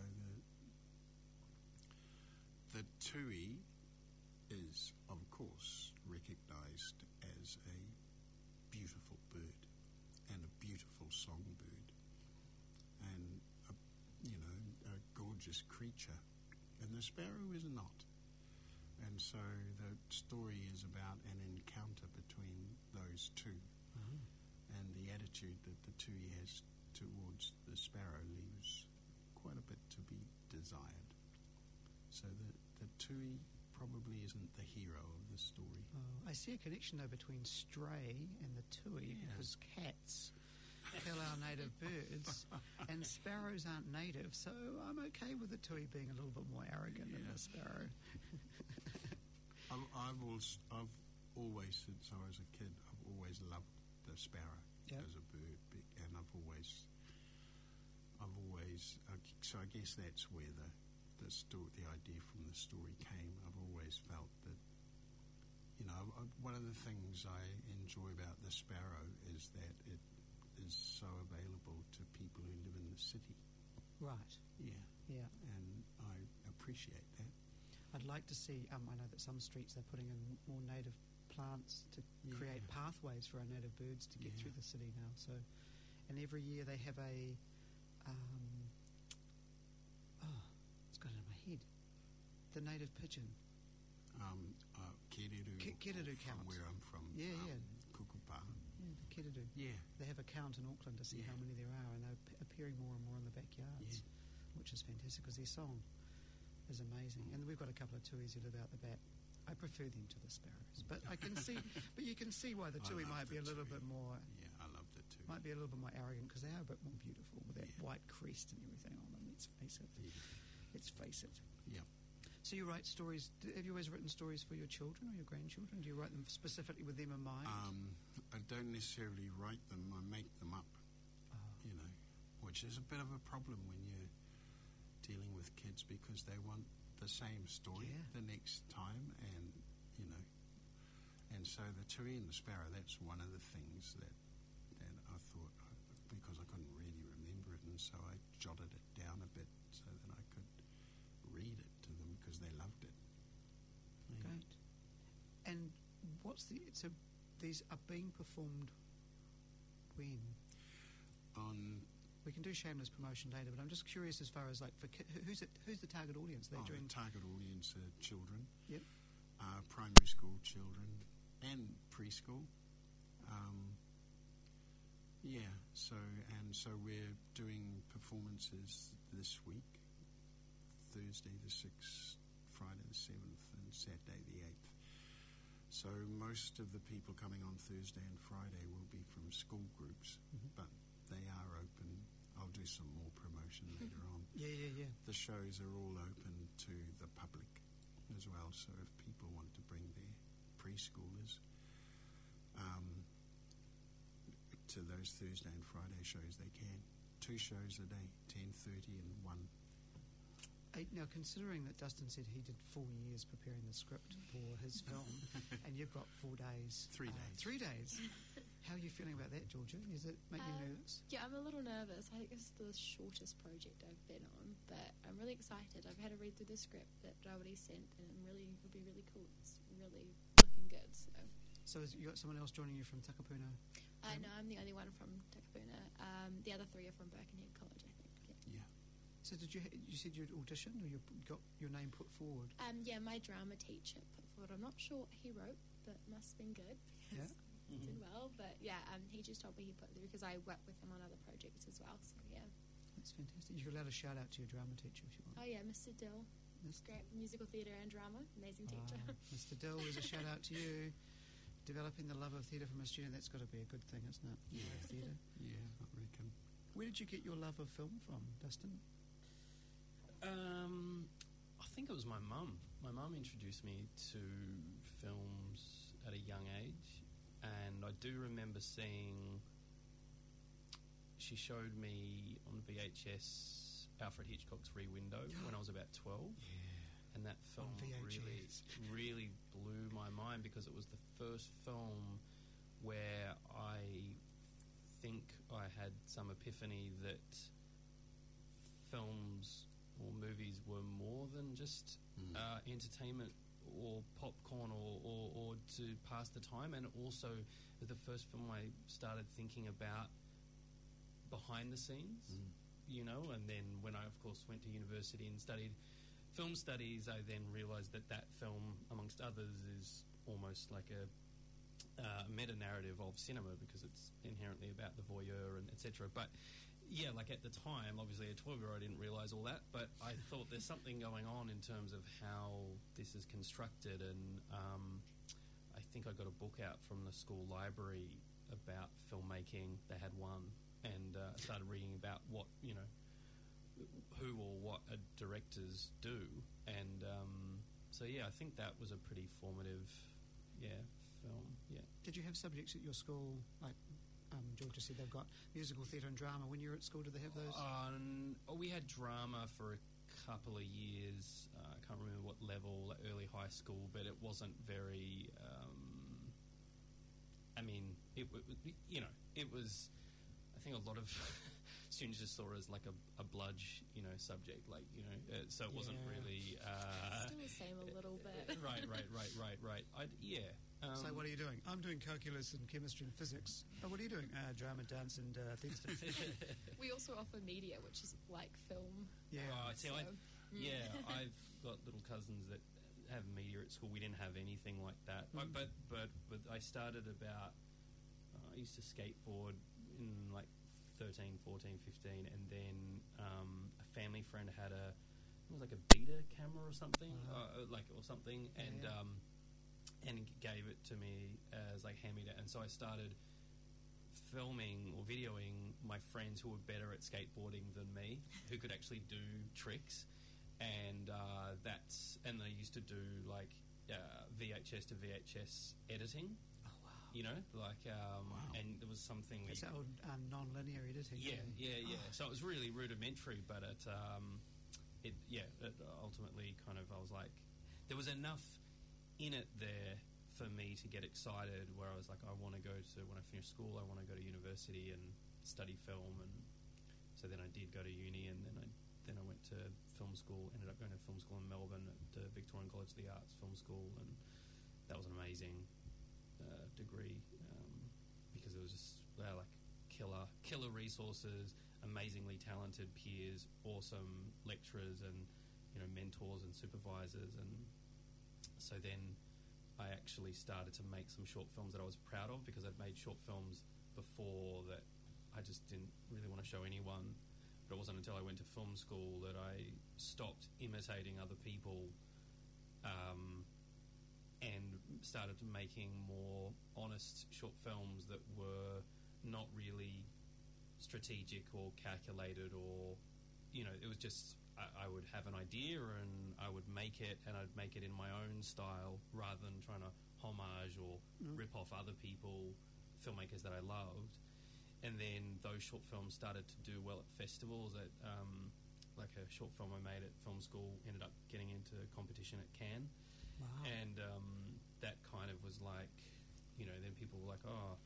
the Tui is, of course, recognised as a beautiful bird and a beautiful songbird and a gorgeous creature. And the sparrow is not. And so the story is about an encounter between those two. And the attitude that the Tui has towards the sparrow leaves quite a bit to be desired. So the Tui probably isn't the hero of the story. Oh, I see a connection, though, between Stray and the Tui, because cats kill our native birds, and sparrows aren't native, so I'm okay with the Tui being a little bit more arrogant than the sparrow. I've always, since I was a kid, I've always loved the sparrow as a bird, and I've always. So I guess that's where the idea from the story came. I've always felt that, one of the things I enjoy about the sparrow is that it is so available to people who live in the city. Right. Yeah. And I appreciate that. I'd like to see, I know that some streets they're putting in more native plants to create pathways for our native birds to get through the city now. So, and every year they have a, it's got it in my head, the native pigeon. Kiriru from count. where I'm from. Kukupa. Yeah, the kiriru. Yeah. They have a count in Auckland to see how many there are, and they're appearing more and more in the backyards, which is fantastic because their song is amazing. And we've got a couple of tuis who live out the back. I prefer them to the sparrows, but I can see, but you can see why the tui might be a little bit more. Yeah, I love the tui. Might be a little bit more arrogant because they are a bit more beautiful with that white crest and everything on them. Let's face it. Let's face it. Yeah. So you write stories. Have you always written stories for your children or your grandchildren? Do you write them specifically with them in mind? I don't necessarily write them. I make them up. Which is a bit of a problem when you're dealing with kids because they want the same story the next time, and so the tui and the sparrow. That's one of the things that I thought, because I couldn't really remember it, and so I jotted it down a bit so that I could read it to them because they loved it. Yeah. Great. And so these are being performed when? We can do shameless promotion later, but I'm just curious as far as who's the target audience? The target audience are children. Yep. Primary school children and preschool. So we're doing performances this week, Thursday the 6th, Friday the 7th, and Saturday the 8th. So most of the people coming on Thursday and Friday will be from school groups, but they are open. I'll do some more promotion later on. Yeah. The shows are all open to the public as well, so if people want to bring their preschoolers to those Thursday and Friday shows, they can. 2 shows a day, 10:30 and 1. Now, considering that Dustin said he did 4 years preparing the script for his film, and you've got 4 days. 3 days. 3 days. How are you feeling about that, Georgia? Does it make you nervous? Yeah, I'm a little nervous. I think it's the shortest project I've been on, but I'm really excited. I've had a read through the script that Rawiri sent, and it'll be really cool. It's really looking good. So you got someone else joining you from Takapuna? No, I'm the only one from Takapuna. The other 3 are from Birkenhead College, I think. Yeah. So you said you'd auditioned or you got your name put forward? Yeah, my drama teacher put forward. I'm not sure what he wrote, but it must have been good because he did well. But he just told me he put it through because I work with him on other projects as well. So yeah. That's fantastic. You're allowed a shout out to your drama teacher if you want. Oh yeah, Mr. Dill. Great musical theatre and drama. Amazing teacher. Mr. Dill, there's a shout out to you. Developing the love of theatre from a student, that's got to be a good thing, isn't it? Yeah. Theatre. Yeah, I reckon. Where did you get your love of film from, Dustin? I think it was my mum. My mum introduced me to films at a young age, and I do remember seeing. She showed me on VHS Alfred Hitchcock's Rear Window when I was about 12. Yeah. And that film really blew my mind because it was the first film where I think I had some epiphany that films or movies were more than just entertainment or popcorn or to pass the time, and also the first film I started thinking about behind the scenes, and then when I of course went to university and studied film studies, I then realised that film, amongst others, is almost like a meta-narrative of cinema because it's inherently about the voyeur and etc. But yeah, like at the time, obviously a 12-year-old didn't realise all that, but I thought there's something going on in terms of how this is constructed, and I think I got a book out from the school library about filmmaking. They had one, and started reading about what, who or what directors do, and so yeah, I think that was a pretty formative, film. Yeah. Did you have subjects at your school, like Georgia said they've got musical, theatre and drama? When you were at school, did they have those? We had drama for a couple of years. I can't remember what level, like early high school, but it wasn't very... it was... I think a lot of students just saw it as like a bludge, subject, like, so it wasn't really... Still the same a little bit. Right. So what are you doing? I'm doing calculus and chemistry and physics. Oh, what are you doing? Drama, dance and theatre. We also offer media, which is like film. Yeah. I've got little cousins that have media at school. We didn't have anything like that. But I started about... I used to skateboard in like 13, 14, 15, and then a family friend had it was like a beta camera or something, and gave it to me as like hand-me-down. And so I started filming or videoing my friends who were better at skateboarding than me, who could actually do tricks, and they used to do like VHS to VHS editing. And there was something... It's that old non-linear editing. Yeah. So it was really rudimentary, but it ultimately kind of, I was like... There was enough in it there for me to get excited, where I was like, I want to go to... When I finish school, I want to go to university and study film, and so then I did go to uni, and then I went to film school, ended up going to film school in Melbourne at the Victorian College of the Arts Film School, and that was an amazing... degree, because it was just like killer resources, amazingly talented peers, awesome lecturers, and mentors and supervisors. And so then I actually started to make some short films that I was proud of, because I'd made short films before that I just didn't really want to show anyone. But it wasn't until I went to film school that I stopped imitating other people, and started making more honest short films that were not really strategic or calculated, or it was just I would have an idea and I would make it, and I'd make it in my own style rather than trying to homage or rip off other people, filmmakers that I loved. And then those short films started to do well at festivals. At like a short film I made at film school ended up getting into competition at Cannes. Wow. And that kind of was like, then people were like, what,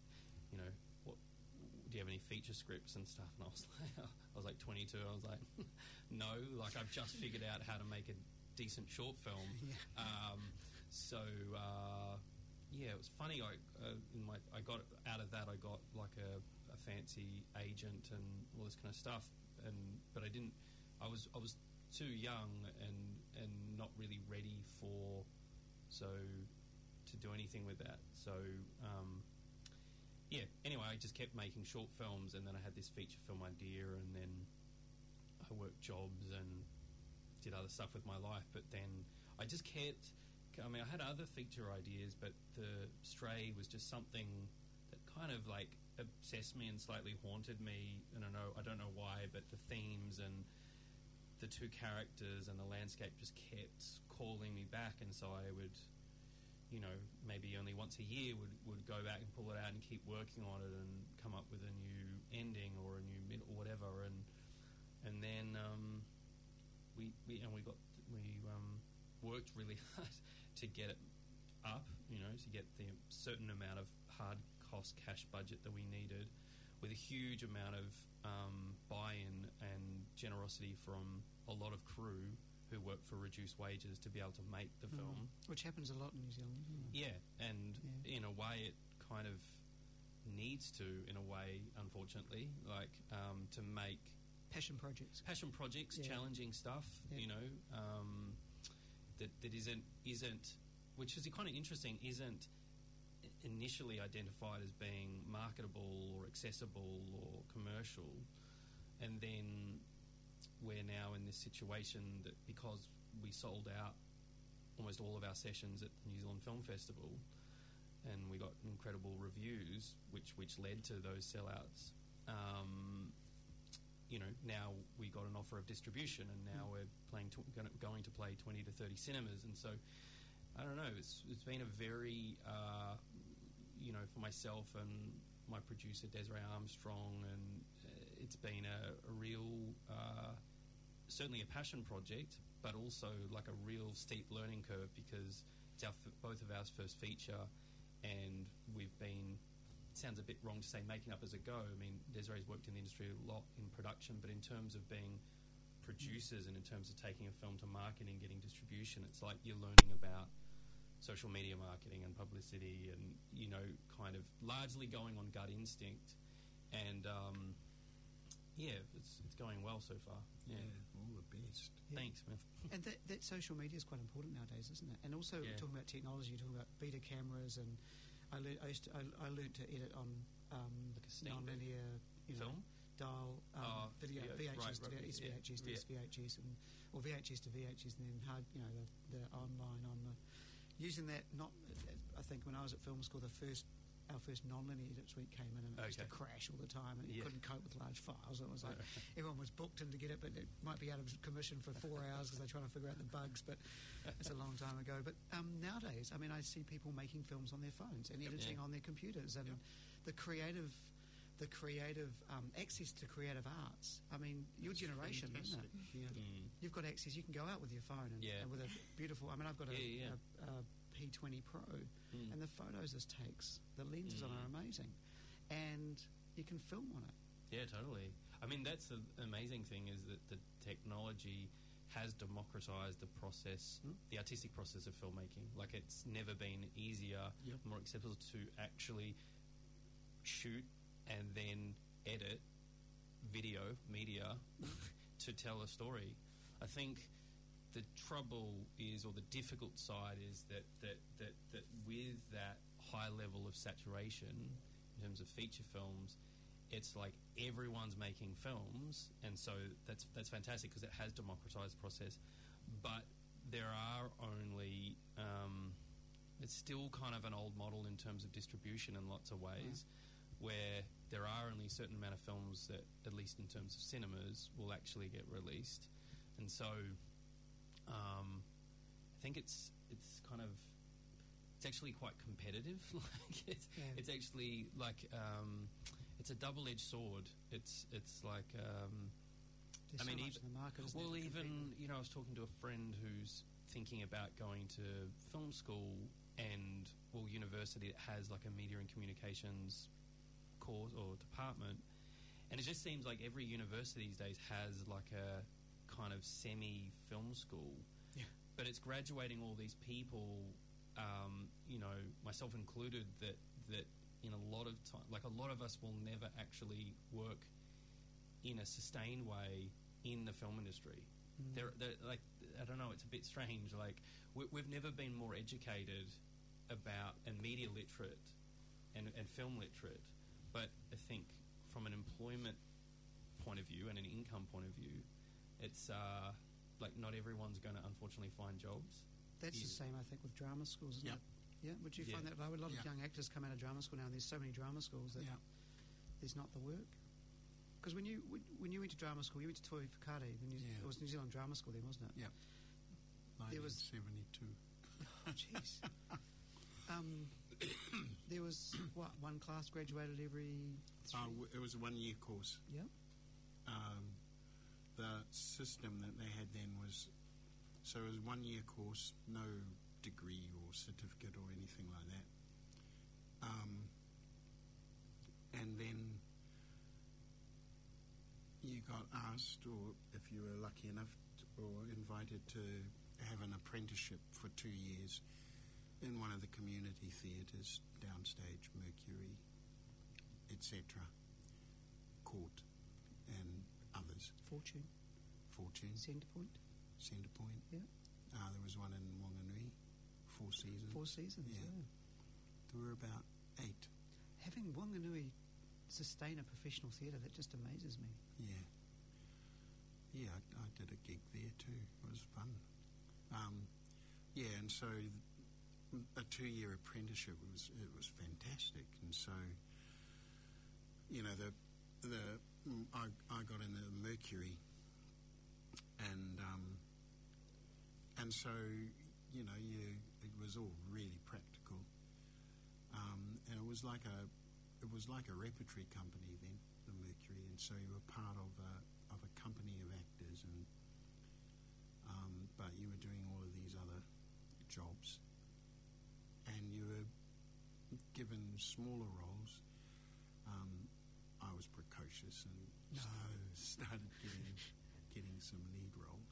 do you have any feature scripts and stuff? And I was like 22, I was like, no, like I've just figured out how to make a decent short film. It was funny. I got out of that. I got like a fancy agent and all this kind of stuff, but I didn't. I was too young and not really ready to do anything with that. So anyway, I just kept making short films, and then I had this feature film idea, and then I worked jobs and did other stuff with my life. But then I just kept... I had other feature ideas, but the Stray was just something that kind of like obsessed me and slightly haunted me. And I don't know why, but the themes and the two characters and the landscape just kept calling me back. And so I would, maybe only once a year would go back and pull it out and keep working on it and come up with a new ending or a new mid or whatever. And then we worked really hard to get it up, to get the certain amount of hard cost cash budget that we needed, with a huge amount of buy-in and generosity from a lot of crew who work for reduced wages to be able to make the film. Which happens a lot in New Zealand. Yeah, and in a way it kind of needs to, in a way, unfortunately, like to make passion projects. Passion projects, Yeah. challenging stuff, Yeah. you know, that isn't, which is kind of interesting, isn't initially identified as being marketable or accessible or commercial, and then we're now in this situation that because we sold out almost all of our sessions at the New Zealand Film Festival and we got incredible reviews which led to those sellouts, you know, now we got an offer of distribution, and now we're going to play 20 to 30 cinemas. And so I don't know, it's been a very you know, for myself and my producer Desiree Armstrong, and it's been a real certainly a passion project, but also like a real steep learning curve, because it's both of our first feature, and we've been, it sounds a bit wrong to say making up as a go. I mean, Desiree's worked in the industry a lot in production, but in terms of being producers and in terms of taking a film to market and getting distribution, it's like you're learning about social media marketing and publicity, and, you know, kind of largely going on gut instinct. And yeah, it's going well so far. Yeah, all the best. Yeah. Thanks, man. And that social media is quite important nowadays, isn't it? And also, Yeah. talking about technology, talking about beta cameras, and I learned to edit on Like a Steam non-linear, you know, film? dial video, video, VHS right, to yeah, SVHS to yeah. SVHS, or VHS to VHS, and then hard, you know, the online on the using that. Not, I think when I was at film school, our first non-linear edit suite came in, and it used to Okay. crash all the time, and you Yeah. couldn't cope with large files. It was like everyone was booked in to get it, but it might be out of commission for 4 hours because they're trying to figure out the bugs. But it's a long time ago. But nowadays, I mean, I see people making films on their phones and editing Yeah. on their computers, and the creative access to creative arts. I mean, your generation, isn't it? Fantastic. Yeah. You've got access. You can go out with your phone and, Yeah. and with a beautiful. I mean, I've got a Yeah. P20 Pro, Mm. and the photos this takes, the lenses on it are amazing, and you can film on it. Yeah, totally. I mean, that's the amazing thing, is that the technology has democratized the process, the artistic process of filmmaking. Like, it's never been easier, Yep. more accessible to actually shoot and then edit video media to tell a story. I think the trouble is, or the difficult side is that with that high level of saturation in terms of feature films, it's like everyone's making films, and so that's fantastic because it has democratized the process. But there are only it's still kind of an old model in terms of distribution in lots of ways, where there are only a certain amount of films that, at least in terms of cinemas, will actually get released. And so I think it's kind of, it's actually quite competitive. Like it's actually like it's a double-edged sword. It's like There's I mean, so much in the market, isn't well, there, to compete even, with? you know, I was talking to a friend who's thinking about going to film school and, well, university that has like a media and communications course or department, and it just seems like every university these days has like a kind of semi-film school. Yeah. But it's graduating all these people, you know, myself included, that in a lot of time, like a lot of us will never actually work in a sustained way in the film industry. They're like, I don't know, it's a bit strange. Like, we've never been more educated about, and media literate and film literate. But I think from an employment point of view and an income point of view, it's like not everyone's going to unfortunately find jobs. That's the same, I think, with drama schools, isn't Yeah. it? Yeah. Would you Yeah. find that a lot of Yeah. young actors come out of drama school now, and there's so many drama schools that there's not the work? Because when you went to drama school, you went to Toi Whakaari, it was New Zealand Drama School then, wasn't it? Yeah. There was- 1972. Oh, jeez. There was, one class graduated every three? It was a one-year course. Yeah. The system that they had then was, so it was a one-year course, no degree or certificate or anything like that. And then you got asked, or if you were lucky enough, or invited to have an apprenticeship for 2 years in one of the community theatres, Downstage, Mercury, etc., Court, and others. was Fortune, Fortune, Centrepoint. Centrepoint. Yeah. There was one in Wanganui, Four Seasons. Four Seasons, Yeah. yeah. There were about 8. Having Wanganui sustain a professional theatre, that just amazes me. Yeah. Yeah, I did a gig there too. It was fun. And so a 2-year apprenticeship was fantastic. And so, I got in the Mercury, and so it was all really practical, and it was like a repertory company then, the Mercury, and so you were part of a company of actors, and but you were doing all of these other jobs, and you were given smaller roles. I was precocious and started getting some lead roles.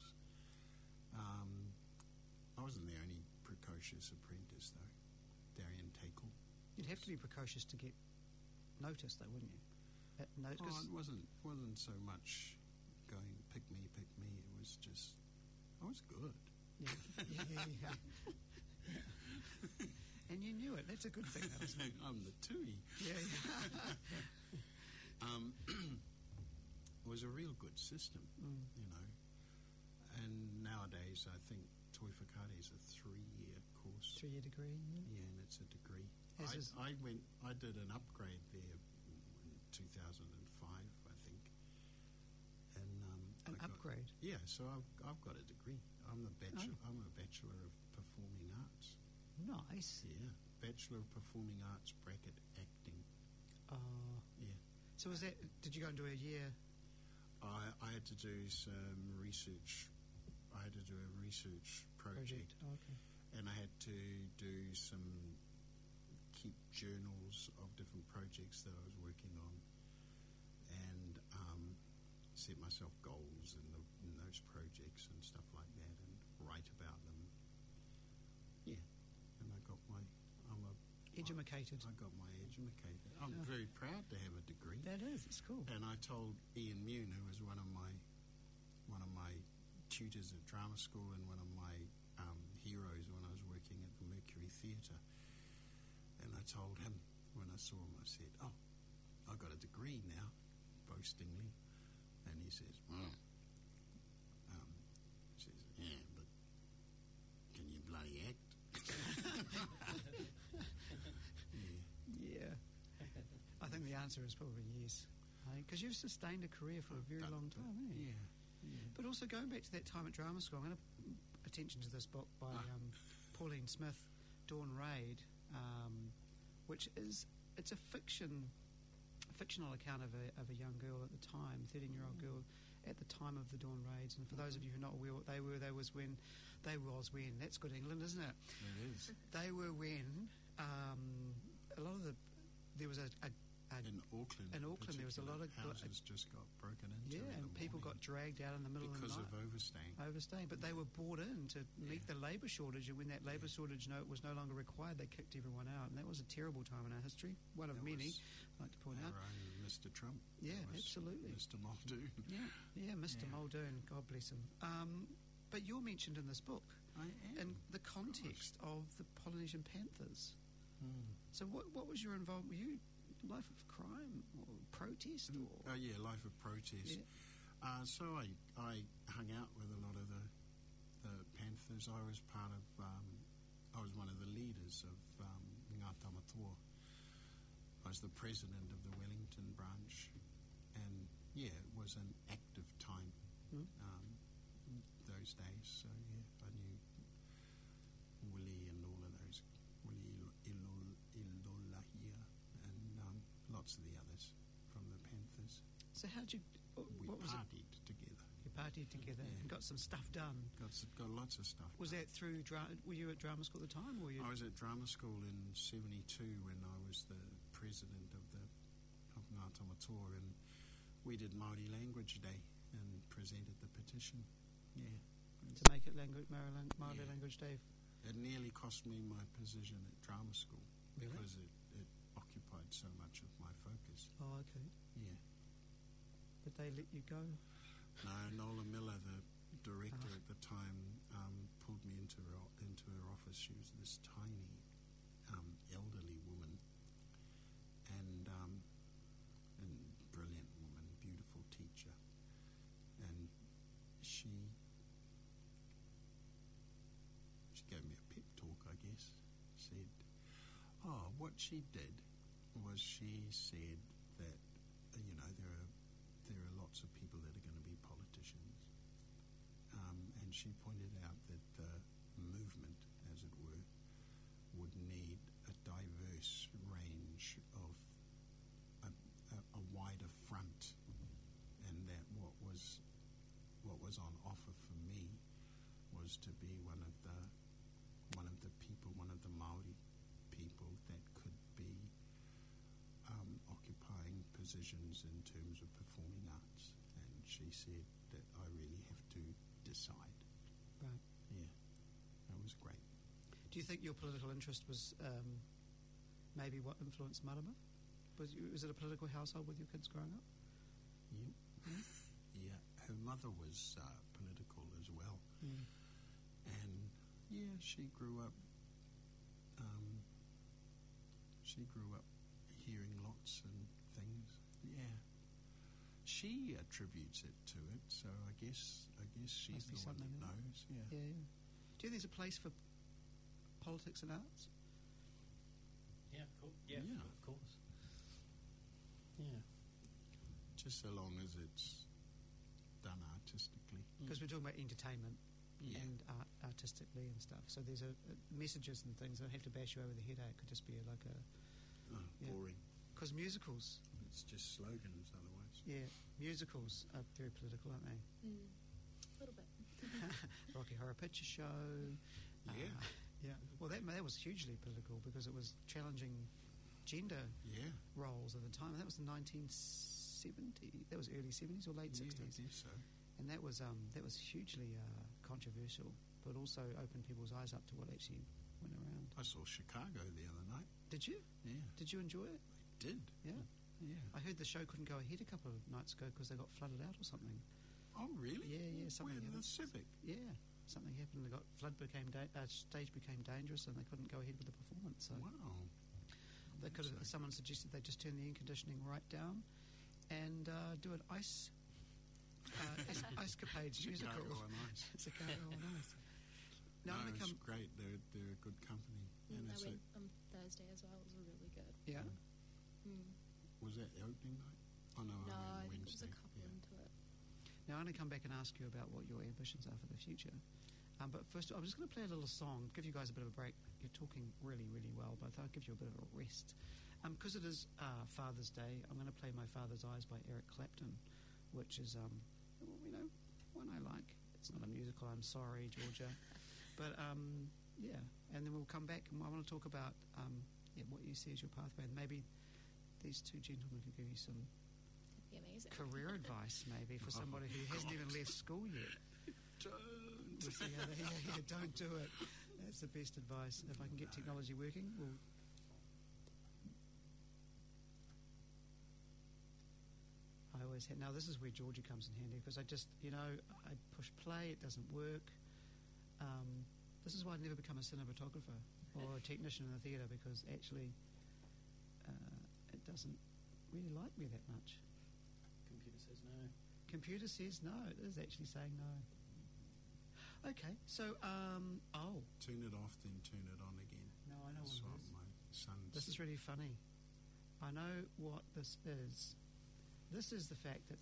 I wasn't the only precocious apprentice, though. Darian Takel. You'd have to be precocious to get noticed, though, wouldn't you? It wasn't so much going pick me. It was just I was good. Yeah. And you knew it. That's a good thing, though, isn't it? I'm the tui. Yeah. It was a real good system, And nowadays, I think Toi Whakaari is a 3-year course. 3-year degree. Yeah, and it's a degree. As I did an upgrade there in 2005, I think. And An upgrade? Yeah, so I've got a degree. I'm a bachelor of Performing Arts. Nice. Yeah, Bachelor of Performing Arts bracket acting. Yeah. So did you go and do a year? I had to do some research. I had to do a research project. Oh, okay. And I had to keep journals of different projects that I was working on, and set myself goals in those projects and stuff like that, and write about them. Yeah, and I got my Edumacated. I got my edumacated. I'm very proud to have a degree. That is. It's cool. And I told Ian Mune, who was one of my tutors at drama school and one of my heroes when I was working at the Mercury Theatre, and I told him when I saw him, I said, "Oh, I got a degree now," boastingly, and he says, "Yeah, but can you bloody act?" Yeah. I think the answer is probably yes. Because you've sustained a career for a very long time, haven't you? Yeah. But also going back to that time at drama school, I'm going to attention to this book by Pauline Smith, Dawn Raid, which it's a fictional account of a young girl at the time, 13-year-old girl at the time of the Dawn Raids. And for those of you who are not aware what they were, that's good England, isn't it? It is. They were when there was in Auckland. In Auckland, there was a lot of houses just got broken into. Yeah, and people got dragged out in the middle of the night because of overstaying. But they were brought in to meet the labour shortage, and when that labour shortage note was no longer required, they kicked everyone out, and that was a terrible time in our history. One of many, I'd like to point out. Our own Mr. Trump. Yeah, absolutely. Mr. Muldoon. Yeah, Mr. Muldoon. God bless him. But you're mentioned in this book. I am. In the context of the Polynesian Panthers. So what was your involvement? Were you life of crime or protest? Or? Life of protest. Yeah. So I hung out with a lot of the Panthers. I was part of. I was one of the leaders of Ngā Tamatoa. I was the president of the Wellington branch, and it was an active time those days. So I knew Willie and all of those, Willie Ilolahia, and lots of the others from the Panthers. So how'd you? We partied together. You partied together and got some stuff done. Got lots of stuff. Was that through? Were you at drama school at the time, or were you? I was at drama school in '72 when I was the president of Ngā Tamatoa, and we did Māori Language Day and presented the petition. Yeah. To make it Māori Language Day. It nearly cost me my position at drama school. Really? Because it occupied so much of my focus. Oh, okay. Yeah. Did they let you go? No, Nola Miller, the director at the time, pulled me into her office. She was this tiny, elderly woman, and brilliant woman, beautiful teacher, and she gave me a pep talk, I guess. Said, what she did was she said that there are lots of people that are going to be politicians, and she pointed out that the movement, as it were, would need a diverse range of a wider front, and that what was on offer for me was to be one of the people, one of the Maori people that could be occupying positions in terms of performing arts. And she said that I really have to decide. Right. Yeah, that was great. Do you think your political interest was maybe what influenced Marama? Was it a political household with your kids growing up? Yeah. Yeah, her mother was political as well. And yeah, she grew up hearing lots and things. Yeah, she attributes it to it, so I guess she's Must be the one that something, knows. Yeah. Yeah. Do you think there's a place for politics and arts? Yeah, cool. Yeah, Yeah. of course. Yeah. Just so long as it's done artistically. Because we're talking about entertainment Yeah. and art artistically and stuff. So there's messages and things that don't have to bash you over the head. It could just be like a... Yeah. Boring. Because musicals, It's just slogans otherwise. yeah, musicals are very political, aren't they? A little bit. Rocky Horror Picture Show. Yeah. Yeah. Well, that was hugely political because it was challenging gender Yeah. roles at the time. And that was the 1970s. That was early 70s or late Yeah, 60s. I guess so. And that was hugely controversial, but also opened people's eyes up to what actually went around. I saw Chicago the other night. Did you? Yeah. Did you enjoy it? I did. Yeah. Yeah. I heard the show couldn't go ahead a couple of nights ago because they got flooded out or something. Oh, really? Yeah, something Where, the happened. Civic? Yeah, something happened. They got stage became dangerous, and they couldn't go ahead with the performance. So Wow. they could have. Someone suggested they just turn the air conditioning right down and do an ice capades musical. Chicago on Ice. Chicago on Ice. No, Now I'm it's gonna come. great. They're a good company. And I it's went on Thursday as well. It was really good. Yeah. was that the opening night? Oh, no, No, I I mean think it was Wednesday. a couple Yeah. into it. Now I'm going to come back and ask you about what your ambitions are for the future. But first, I'm just going to play a little song, give you guys a bit of a break. You're talking really, really well, but I'll give you a bit of a rest. Because it is Father's Day, I'm going to play My Father's Eyes by Eric Clapton, which is, one I like. It's not a musical, I'm sorry, Georgia. But, yeah, and then we'll come back and I want to talk about what you see as your pathway. And maybe these two gentlemen can give you some That'd be amazing. career advice, maybe, for somebody who hasn't even left school yet. We'll see how don't do it. That's the best advice. If I can get technology working, I always had. Now, this is where Georgie comes in handy because I push play, it doesn't work. This is why I'd never become a cinematographer or a technician in the theatre because actually it doesn't really like me that much. Computer says no. Computer says no. It is actually saying no. Okay, so, Turn it off, then turn it on again. No, I know That's what what it is. my son's... This is really funny. I know what this is. This is the fact that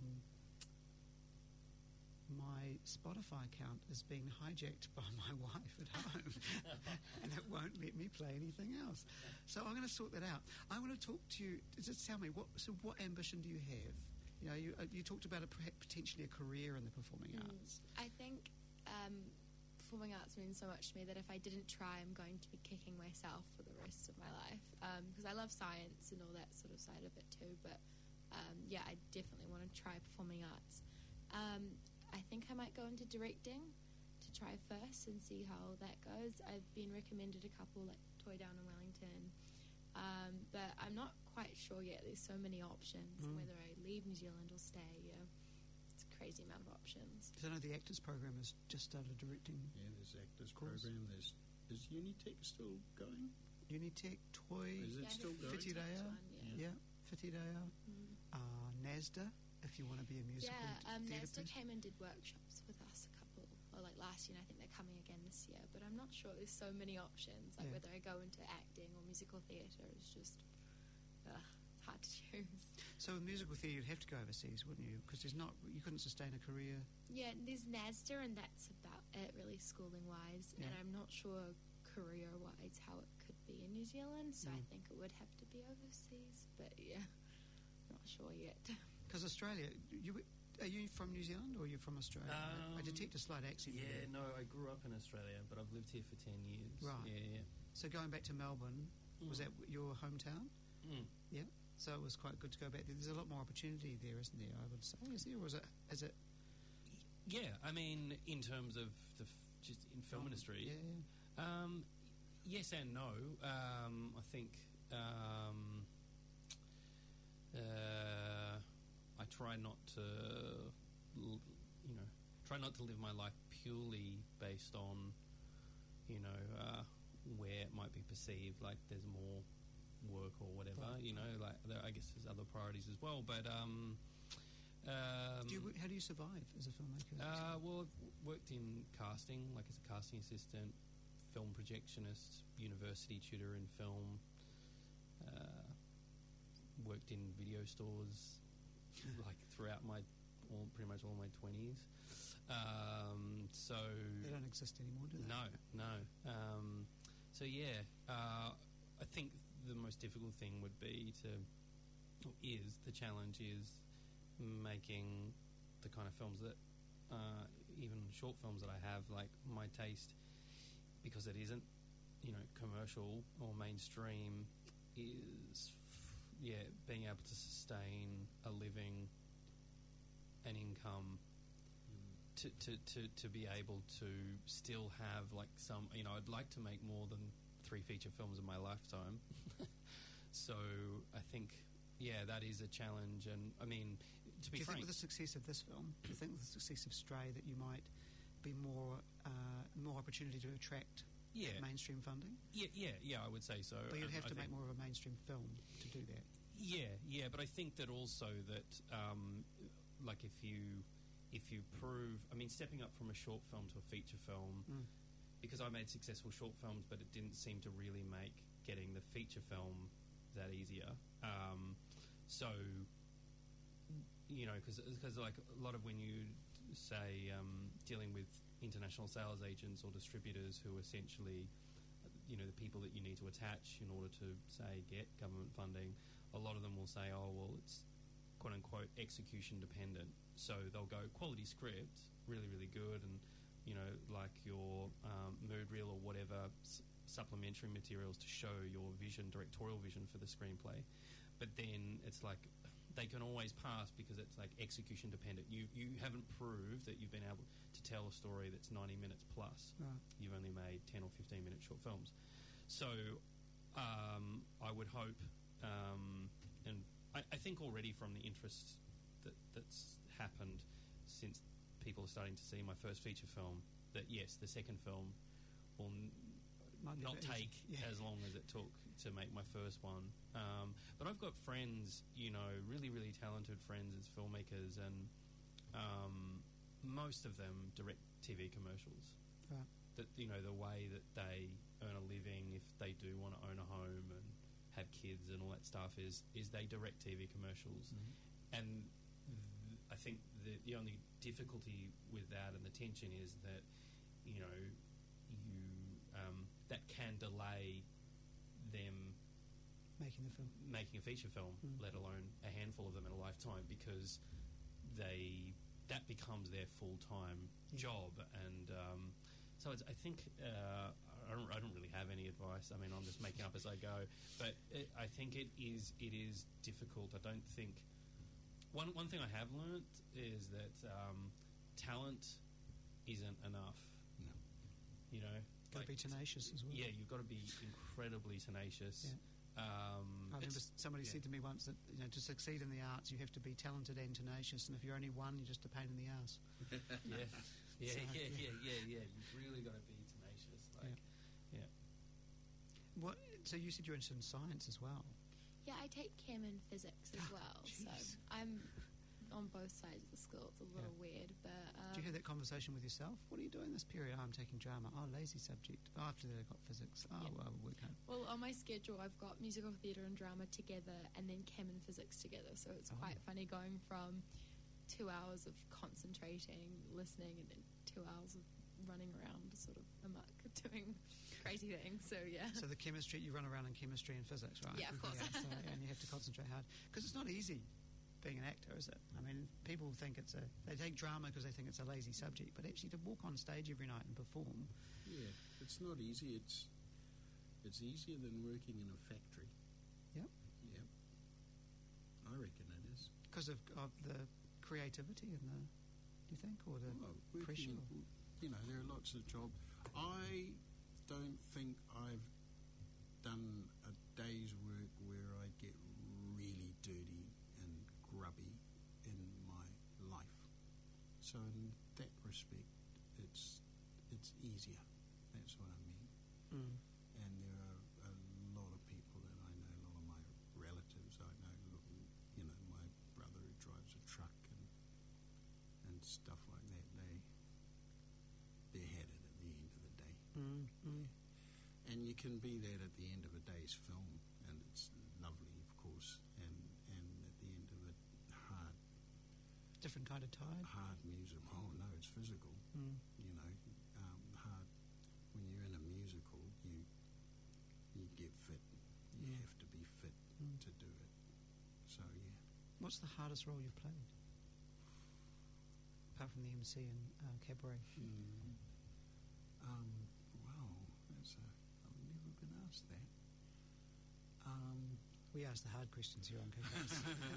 my Spotify account is being hijacked by my wife at home and it won't let me play anything else. So I'm going to sort that out. I want to talk to you. Just tell me, what ambition do you have? You talked about potentially a career in the performing arts. I think performing arts means so much to me that if I didn't try, I'm going to be kicking myself for the rest of my life. Because I love science and all that sort of side of it too. But I definitely want to try performing arts. I think I might go into directing to try first and see how that goes. I've been recommended a couple like Toy Down in Wellington. But I'm not quite sure yet. There's so many options, and whether I leave New Zealand or stay. It's crazy amount of options. Because I know the Actors Program has just started directing. Yeah, there's Actors Course. Program. Is Unitech still going? Unitech, Toy, Is it still going? Whitireia, Yeah. Whitireia, NASDA, if you want to be a musical theatre NASDA person. came and did workshops with us last year, and I think they're coming again this year, but I'm not sure. There's so many options, Yeah. whether I go into acting or musical theatre, it's just, it's hard to choose. So with musical theatre, you'd have to go overseas, wouldn't you? Because you couldn't sustain a career. Yeah, there's NASDA, and that's about it, really, schooling-wise, Yeah. and I'm not sure career-wise how it could be in New Zealand, so I think it would have to be overseas, but yeah, not sure yet. Because Australia, are you from New Zealand or are you from Australia? I detect a slight accent. Yeah, there. no, I grew up in Australia, but I've lived here for 10 years. Right. Yeah. So going back to Melbourne, was that your hometown? Mm. Yeah. So it was quite good to go back there. There's a lot more opportunity there, isn't there? I would say, is there, or is it? Yeah, I mean, in terms of just in film industry, Yeah. yes and no. I think I try not to, live my life purely based on, where it might be perceived like there's more work or whatever. Right. I guess there's other priorities as well. But how do you survive as a filmmaker? well, I've worked in casting, like as a casting assistant, film projectionist, university tutor in film, worked in video stores like throughout pretty much all my 20s. So They don't exist anymore, do they? no. So yeah, I think the most difficult thing would be the challenge is making the kind of films that, even short films that I have, like my taste, because it isn't, commercial or mainstream, is, being able to sustain a living, an income, to be able to still have like some, I'd like to make more than 3 feature films in my lifetime. So I think, that is a challenge. And I mean, to be Do you frank, think with the success of this film, do you think with the success of Stray that you might be more opportunity to attract mainstream funding? Yeah, I would say so. But you'd have I to make think- more of a mainstream film to do that. Yeah, but I think that also that, like if you prove, I mean, stepping up from a short film to a feature film, because I made successful short films, but it didn't seem to really make getting the feature film that easier. So, because like a lot of when you say dealing with international sales agents or distributors who essentially, the people that you need to attach in order to, say, get government funding, a lot of them will say, oh, well, it's quote-unquote execution dependent. So they'll go quality script, really, really good, and, like your mood reel or whatever, supplementary materials to show your vision, directorial vision for the screenplay. But then it's like they can always pass because it's like execution dependent. You haven't proved that you've been able to tell a story that's 90 minutes plus. Right. You've only made 10 or 15-minute short films. So I would hope, and I think already from the interest that's happened since people are starting to see my first feature film, that yes, the second film will Might be a not bit take easy. Yeah. as long as it took to make my first one. But I've got friends, really, really talented friends as filmmakers, and most of them direct TV commercials. Right. That, the way that they earn a living, if they do want to own a home and have kids and all that stuff, is they direct TV commercials. And I think the only difficulty with that and the tension is that, that can delay them Making the film. making a feature film, let alone a handful of them in a lifetime, because that becomes their full-time job. And so I think I don't really have any advice. I mean, I'm just making up as I go. But I think it is difficult. I don't think... One thing I have learnt is that talent isn't enough. No. Got to be tenacious as well. Yeah, you've got to be incredibly tenacious. Yeah. I remember somebody said to me once that to succeed in the arts you have to be talented and tenacious, and if you're only one, you're just a pain in the ass. Yeah. You've really got to be tenacious. What? So you said you're interested in science as well. Yeah, I take chem and physics as well. So Jeez. I'm on both sides of the school. It's a little weird, but... Do you have that conversation with yourself? What are you doing this period? Oh, I'm taking drama. Oh, lazy subject. Oh, after that I got physics. Oh, well, we'll work hard. Well, on my schedule, I've got musical theatre and drama together and then chem and physics together. So it's quite funny going from 2 hours of concentrating, listening, and then 2 hours of running around sort of amok, doing crazy things. So, yeah. So the chemistry, you run around in chemistry and physics, right? Yeah, of course. And you have to concentrate hard. Because it's not easy being an actor, is it? I mean, people think they take drama because they think it's a lazy subject, but actually to walk on stage every night and perform... Yeah, it's not easy. It's easier than working in a factory. Yep. Yep. I reckon it is. Because of the creativity and the... Do you think? Or the pressure? There are lots of jobs. I don't think I've done a day's work where I get really dirty and grubby in my life. So in that respect, it's easier. That's what I mean. Mm. And there are a lot of people that I know, a lot of my relatives I know. My brother who drives a truck and stuff like that. They're had it at the end of the day. Mm. Mm. And you can be that at the end of a day's film, and it's lovely, of course. And at the end of it, hard. Different kind of tired? Hard music. Oh no, it's physical. Mm. Hard. When you're in a musical, you get fit. You have to be fit to do it. So yeah. What's the hardest role you've played? Apart from the MC and Cabaret. I've never been asked that. We ask the hard questions here on Kick-Ass.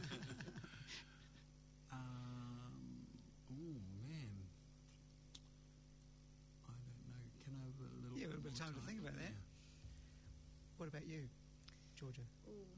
Oh man, I don't know. Can I have a little? Yeah, bit a bit of more time to think about that. Yeah. What about you, Georgia?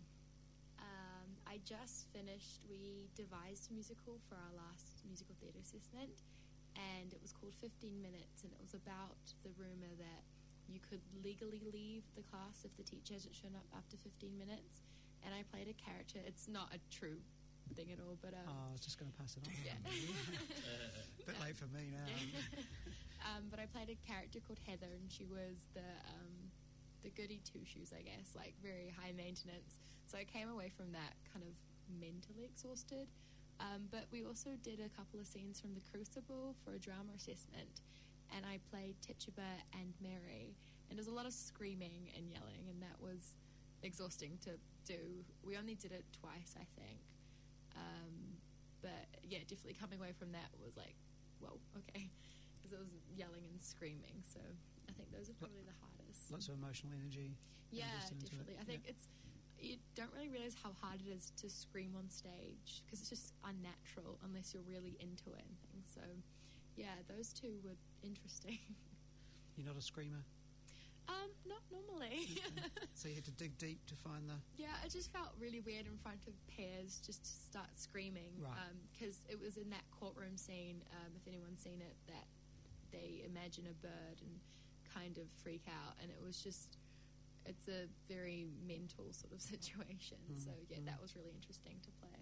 I just finished. We devised a musical for our last musical theatre assessment, and it was called 15 Minutes, and it was about the rumour that you could legally leave the class if the teacher hasn't shown up after 15 minutes. And I played a character. It's not a true thing at all, but... I was just going to pass it on. Yeah. Bit late for me now. But I played a character called Heather, and she was the goody two-shoes, I guess, like very high maintenance. So I came away from that kind of mentally exhausted. But we also did a couple of scenes from The Crucible for a drama assessment, and I played Tituba and Mary, and there's a lot of screaming and yelling, and that was exhausting to do. We only did it twice, I think. But yeah, definitely coming away from that was like, whoa, okay, because it was yelling and screaming. So I think those are probably the hardest. Lots of emotional energy. Yeah, invested into definitely. it. I think you don't really realize how hard it is to scream on stage because it's just unnatural unless you're really into it and things. So yeah, those two were interesting. You're not a screamer? Not normally. So you had to dig deep to find the... Yeah, it just felt really weird in front of peers just to start screaming. Right. Because it was in that courtroom scene, if anyone's seen it, that they imagine a bird and kind of freak out. And it was just, it's a very mental sort of situation. So yeah, that was really interesting to play.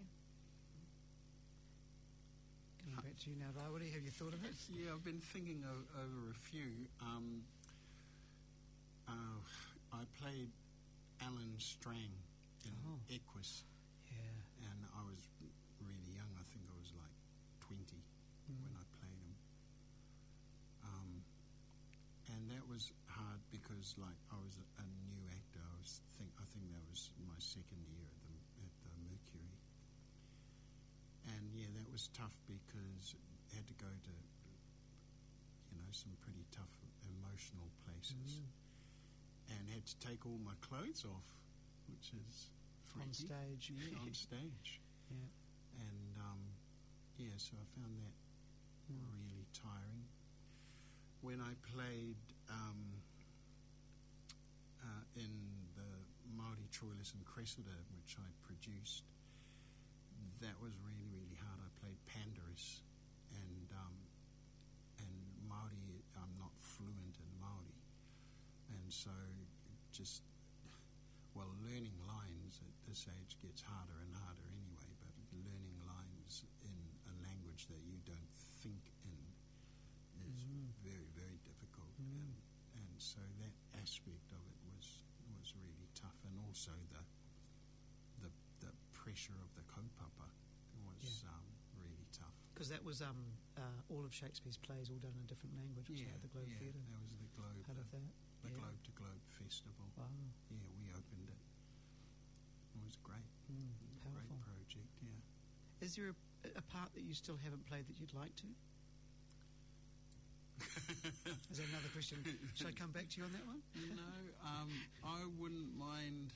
Coming back to you now, Rawiri, have you thought of it? Yeah, I've been thinking over a few. I played Alan Strang in Equus. Yeah. And I was really young. I think I was like 20 when I played him. And that was hard because, like, I was a new actor. I think that was my second year at the Mercury. And yeah, that was tough because I had to go to, some pretty tough emotional places. And had to take all my clothes off, which is freaky. On stage. Yeah, on stage. Yeah. And, so I found that really tiring. When I played in the Māori Troilus and Cressida, which I produced, that was really, really hard. I played Pandarus, and Māori, I'm not fluent in Māori. And so just, well, learning lines at this age gets harder and harder anyway, but learning lines in a language that you don't think in is very, very difficult. And so that aspect of it was really tough, and also the pressure of the kaupapa was really tough. Because that was all of Shakespeare's plays all done in a different language, wasn't it, at the Globe Theatre? That was the Globe. Part of that. The Globe to Globe Festival. Wow. Yeah, we opened it. It was great. Powerful. Great project, yeah. Is there a part that you still haven't played that you'd like to? Is that another question? Should I come back to you on that one? No, I wouldn't mind.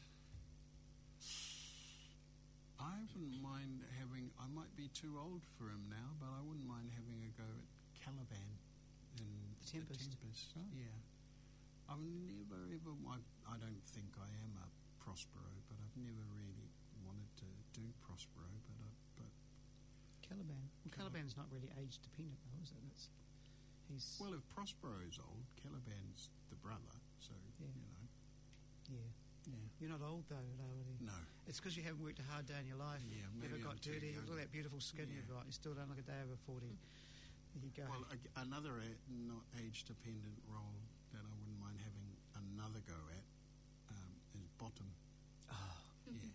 Having. I might be too old for him now, but I wouldn't mind having a go at Caliban in The Tempest. Oh. Yeah, I've never ever. I don't think I am a Prospero, but I've never really wanted to do Prospero. But Caliban. Well, Caliban's not really age dependent, though, is it? He's well, if Prospero's old, Caliban's the brother, so Yeah. you know. yeah. Yeah. You're not old though, Lowry. No. It's because you haven't worked a hard day in your life. Yeah, Never maybe got I'm too dirty. young. Look at that beautiful skin you've Yeah. got. You still don't look a day over 40. There you go. Well, another not age-dependent role that I wouldn't mind having another go at is Bottom. Oh, Yeah.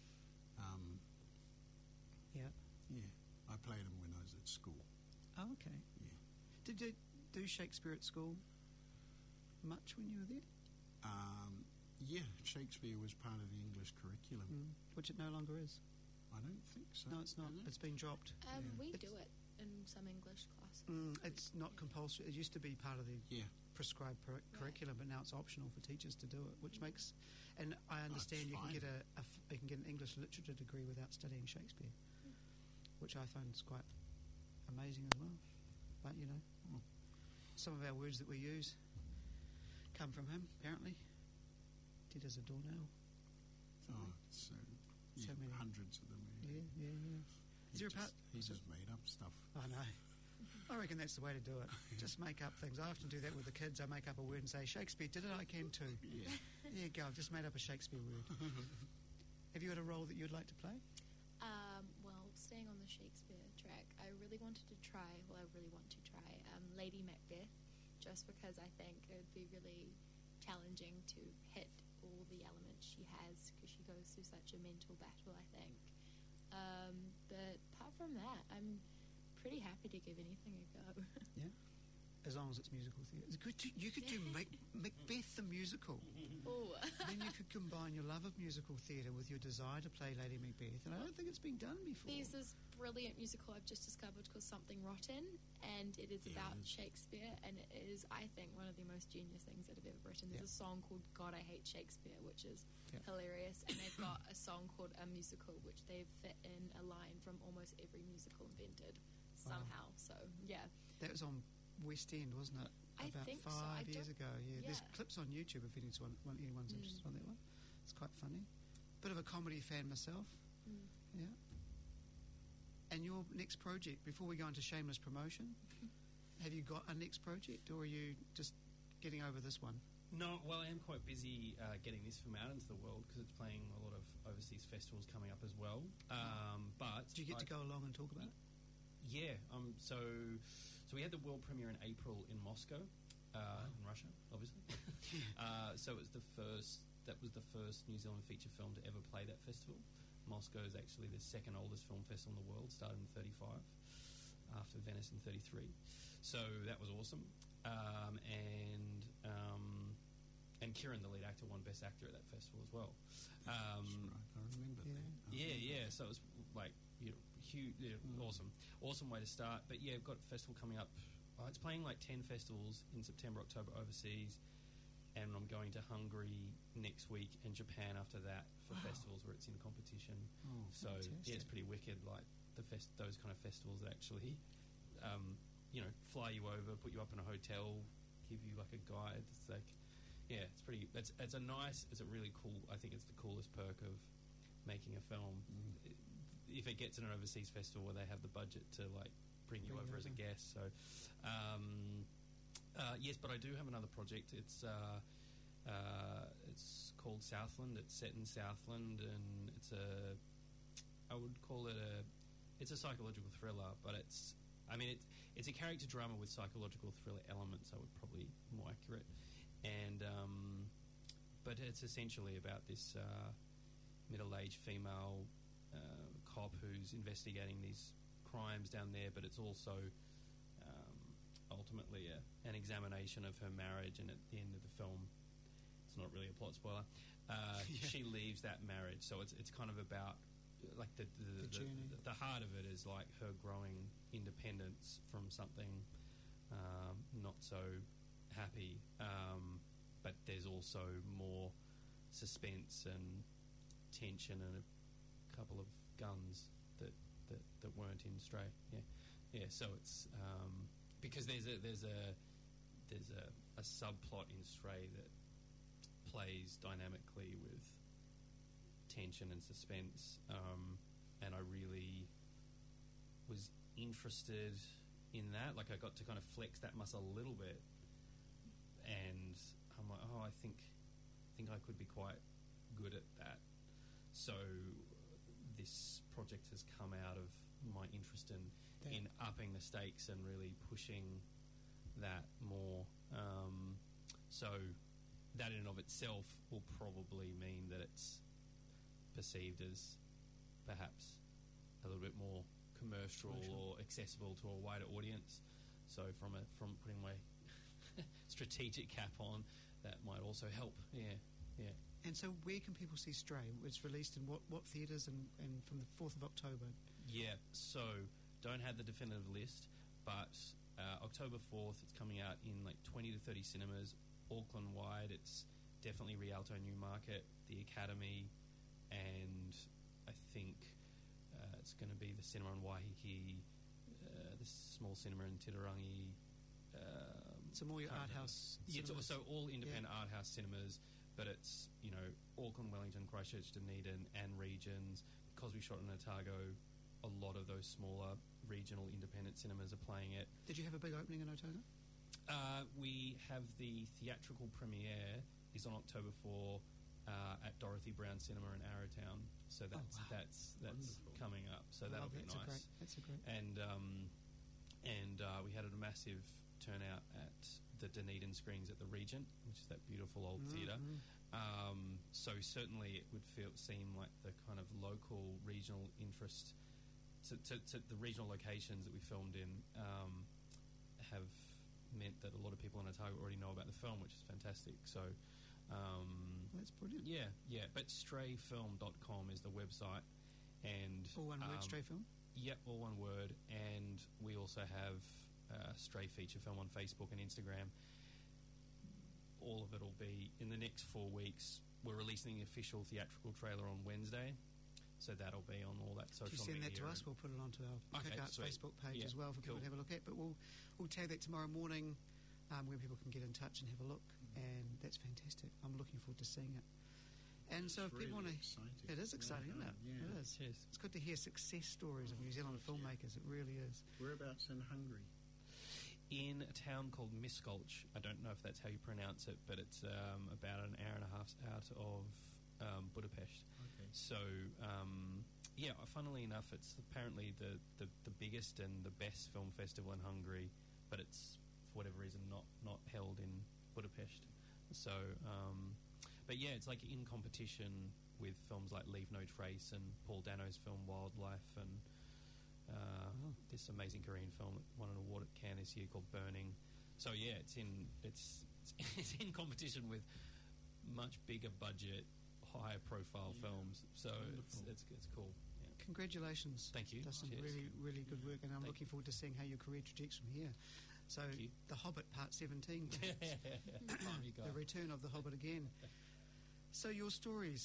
yeah. Yeah. I played him when I was at school. Oh, okay. Yeah. Did you do Shakespeare at school much when you were there? Yeah, Shakespeare was part of the English curriculum. Which it no longer is. I don't think so. No, it's not. Is it? It's been dropped. We It's- do it in some English classes. It's not compulsory. It used to be part of the Yeah. prescribed curriculum, but now it's optional for teachers to do it, which makes. And I understand you can fine. get you can get an English literature degree without studying Shakespeare, which I find is quite amazing as well. But some of our words that we use come from him. Apparently, dead as a doornail. Oh, so many. hundreds of them. Yeah. Is there a part? He just made up stuff. I know. I reckon that's the way to do it. Just make up things. I often do that with the kids. I make up a word and say, Shakespeare did it, I can too. Yeah. There you go. I've just made up a Shakespeare word. Have you got a role that you'd like to play? Well, staying on the Shakespeare track, I really want to try Lady Macbeth, just because I think it would be really challenging to hit all the elements she has, because she goes through such a mental battle, I think. But apart from that, I'm pretty happy to give anything a go. Yeah. As long as it's musical theatre. You could do Macbeth the musical. Oh. Then you could combine your love of musical theatre with your desire to play Lady Macbeth, and I don't think it's been done before. There's this brilliant musical I've just discovered called Something Rotten, and it is about Shakespeare, and it is, I think, one of the most genius things that I've ever written. There's a song called God, I Hate Shakespeare, which is hilarious, and they've got a song called A Musical, which they've fit in a line from almost every musical invented somehow. So, yeah. That was on West End, wasn't it? I About think so. 5 years ago. Yeah. There's Yeah. clips on YouTube if anyone's interested on that one. It's quite funny. Bit of a comedy fan myself. Yeah. And your next project, before we go into shameless promotion, have you got a next project, or are you just getting over this one? No, well, I am quite busy getting this film out into the world because it's playing a lot of overseas festivals coming up as well. But Did you get to go along and talk about it? Yeah. So we had the world premiere in April in Moscow, in Russia, obviously. So it was that was the first New Zealand feature film to ever play that festival. Moscow is actually the second oldest film festival in the world, started in 35, after Venice in 33. So that was awesome. And Kieran, the lead actor, won Best Actor at that festival as well. That's right. I remember that. Yeah. So it was like huge, awesome way to start. But yeah, we've got a festival coming up. It's playing like 10 festivals in September, October overseas, and I'm going to Hungary next week and Japan after that for festivals where it's in competition. Oh, so yeah, it's pretty wicked. Like those kind of festivals that actually, fly you over, put you up in a hotel, give you like a guide. It's like yeah, it's pretty. It's a nice. It's a really cool. I think it's the coolest perk of making a film. If it gets in an overseas festival where they have the budget to like bring you over as a guest. So, yes, but I do have another project. It's called Southland. It's set in Southland, and I would call it it's a psychological thriller, but it's a character drama with psychological thriller elements. I would probably be more accurate, and but it's essentially about this middle-aged female cop who's investigating these crimes down there, but it's also ultimately an examination of her marriage. And at the end of the film, it's not really a plot spoiler. She leaves that marriage, so it's kind of about like the heart of it is like her growing independence from something not so happy, but there's also more suspense and tension and a couple of guns that weren't in Stray. So it's because there's a subplot in Stray that plays dynamically with tension and suspense, and I really was interested in that. Like I got to kind of flex that muscle a little bit, and I'm like, I think I could be quite good at that. So this project has come out of my interest in upping the stakes and really pushing that more. So that in and of itself will probably mean that it's perceived as perhaps a little bit more commercial or accessible to a wider audience. So from putting my strategic cap on, that might also help. Yeah. And so where can people see Stray? It's released in what theatres and from the 4th of October? Yeah, so don't have the definitive list, but October 4th, it's coming out in like 20 to 30 cinemas, Auckland-wide. It's definitely Rialto Newmarket, the Academy, and I think it's going to be the cinema in Waiheke, the small cinema in Titirangi. So more your art house cinemas? Yeah, so all independent art house cinemas, but it's, Auckland, Wellington, Christchurch, Dunedin, and regions. Because we shot in Otago, a lot of those smaller regional independent cinemas are playing it. Did you have a big opening in Otago? We have the theatrical premiere is on October 4 at Dorothy Brown Cinema in Arrowtown. So that's coming up. So that'll be nice. That's a great. And we had a massive turnout at the Dunedin screens at the Regent, which is that beautiful old theatre. So certainly it would seem like the kind of local regional interest to the regional locations that we filmed in have meant that a lot of people in Otago already know about the film, which is fantastic. So that's brilliant. Yeah. But strayfilm.com is the website, and all one word, Stray Film. Yep, all one word. And we also have Stray feature film on Facebook and Instagram. All of it will be in the next 4 weeks. We're releasing the official theatrical trailer on Wednesday, so that'll be on all that social media. If you send that to us, we'll put it onto our Kick-Arts Facebook page as well for people to have a look at. But we'll tag that tomorrow morning where people can get in touch and have a look, and that's fantastic. I'm looking forward to seeing it. And so if people want to... It is exciting, isn't it? Yeah. It is. It's good to hear success stories of New Zealand filmmakers. It really is. Whereabouts in Hungary? In a town called Miskolc. I don't know if that's how you pronounce it, but it's about an hour and a half out of Budapest. Okay. So, funnily enough, it's apparently the biggest and the best film festival in Hungary, but it's, for whatever reason, not held in Budapest. So, but yeah, it's like in competition with films like Leave No Trace and Paul Dano's film Wildlife, and this amazing Korean film that won an award at Cannes this year called Burning. So yeah, it's in competition with much bigger budget, higher profile films. So it's cool. Yeah. Congratulations. Thank you. That's some Cheers. really, really good work, and I'm looking forward to seeing how your career trajects from here. So The Hobbit Part 17, the return of The Hobbit again. So your stories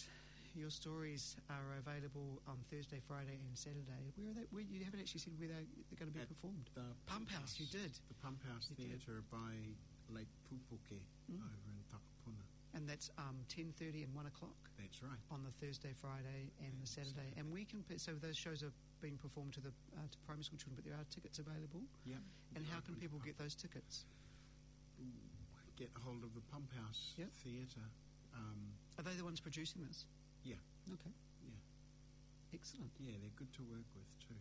are available on Thursday, Friday and Saturday. Where are they? You haven't actually said where they're going to be performed. The Pump House, you did. The Pump House Theatre by Lake Pupuke over in Takapuna. And that's 10:30 and 1 o'clock That's right. on the Thursday, Friday, and the Saturday. And we can so those shows are being performed to primary school children, but there are tickets available. Yep. And how can people get those tickets? Get hold of the Pump House Yep. Theatre. Are they the ones producing this? Yeah. Okay. Yeah. Excellent. Yeah, they're good to work with too,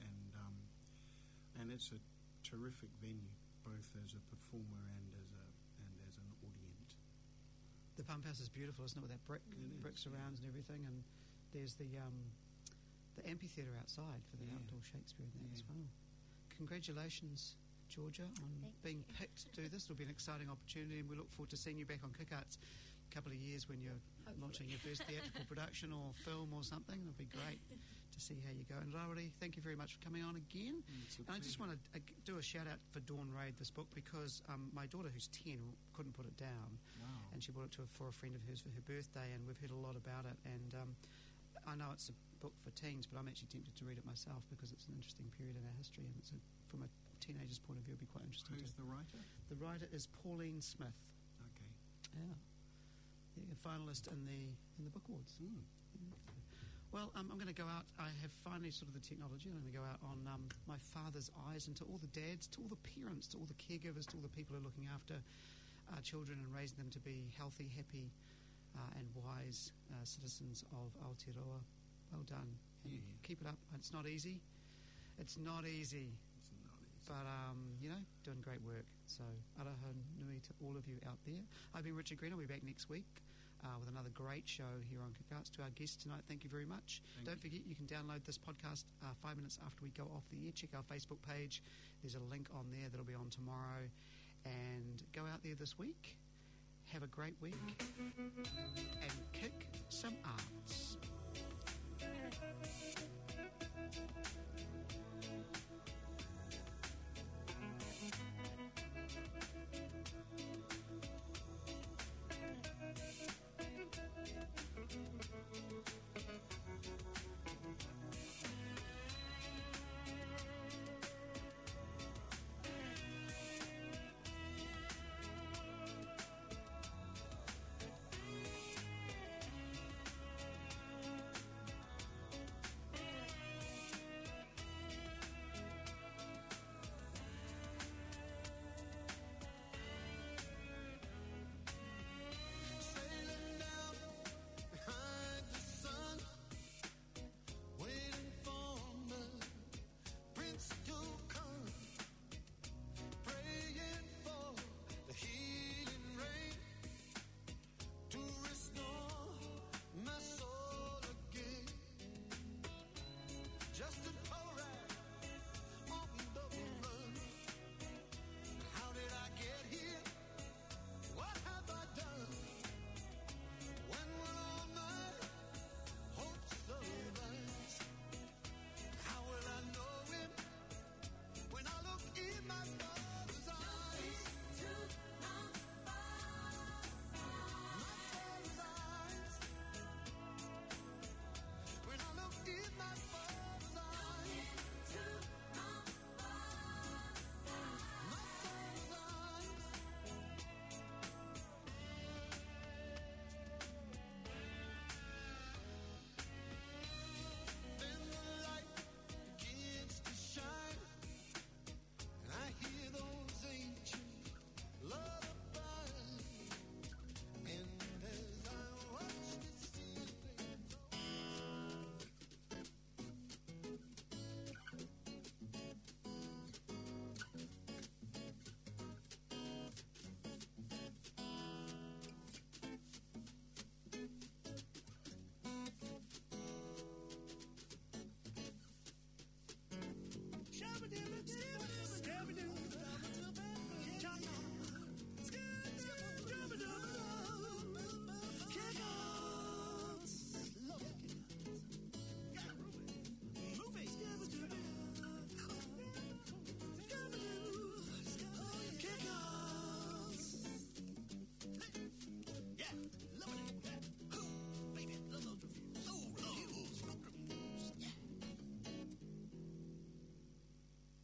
and it's a terrific venue, both as a performer and as an audience. The Pump House is beautiful, isn't it? With that brick It is, surrounds and everything, and there's the amphitheatre outside for the Yeah. outdoor Shakespeare and that as Yeah. well. Congratulations, Georgia, on Thank being you. picked to do this. It'll be an exciting opportunity, and we look forward to seeing you back on Kick Arts a couple of years when you're launching your first theatrical production or film or something. It'll be great to see how you go. And Rawiri, thank you very much for coming on again. It's a And I just pleasure. want to do a shout out for Dawn Raid, this book, because my daughter, who's 10, couldn't put it down. Wow. And she bought it for a friend of hers for her birthday, and we've heard a lot about it. And I know it's a book for teens, but I'm actually tempted to read it myself because it's an interesting period in our history, and from a teenager's point of view, it'll be quite interesting. Who's the writer? The writer is Pauline Smith. Okay. Yeah, a finalist in the book awards. Well, I'm going to go out. I have finally sort of the technology. I'm going to go out on my father's eyes, and to all the dads, to all the parents, to all the caregivers, to all the people who are looking after our children and raising them to be healthy, happy, and wise citizens of Aotearoa. Well done. And Yeah. keep it up. It's not easy. It's not easy. It's not easy. But, doing great work. So, araha nui to all of you out there. I've been Richard Green. I'll be back next week with another great show here on Kick Arts. To our guest tonight, thank you very much. Don't forget, you can download this podcast 5 minutes after we go off the air. Check our Facebook page. There's a link on there that'll be on tomorrow. And go out there this week. Have a great week. And kick some arts.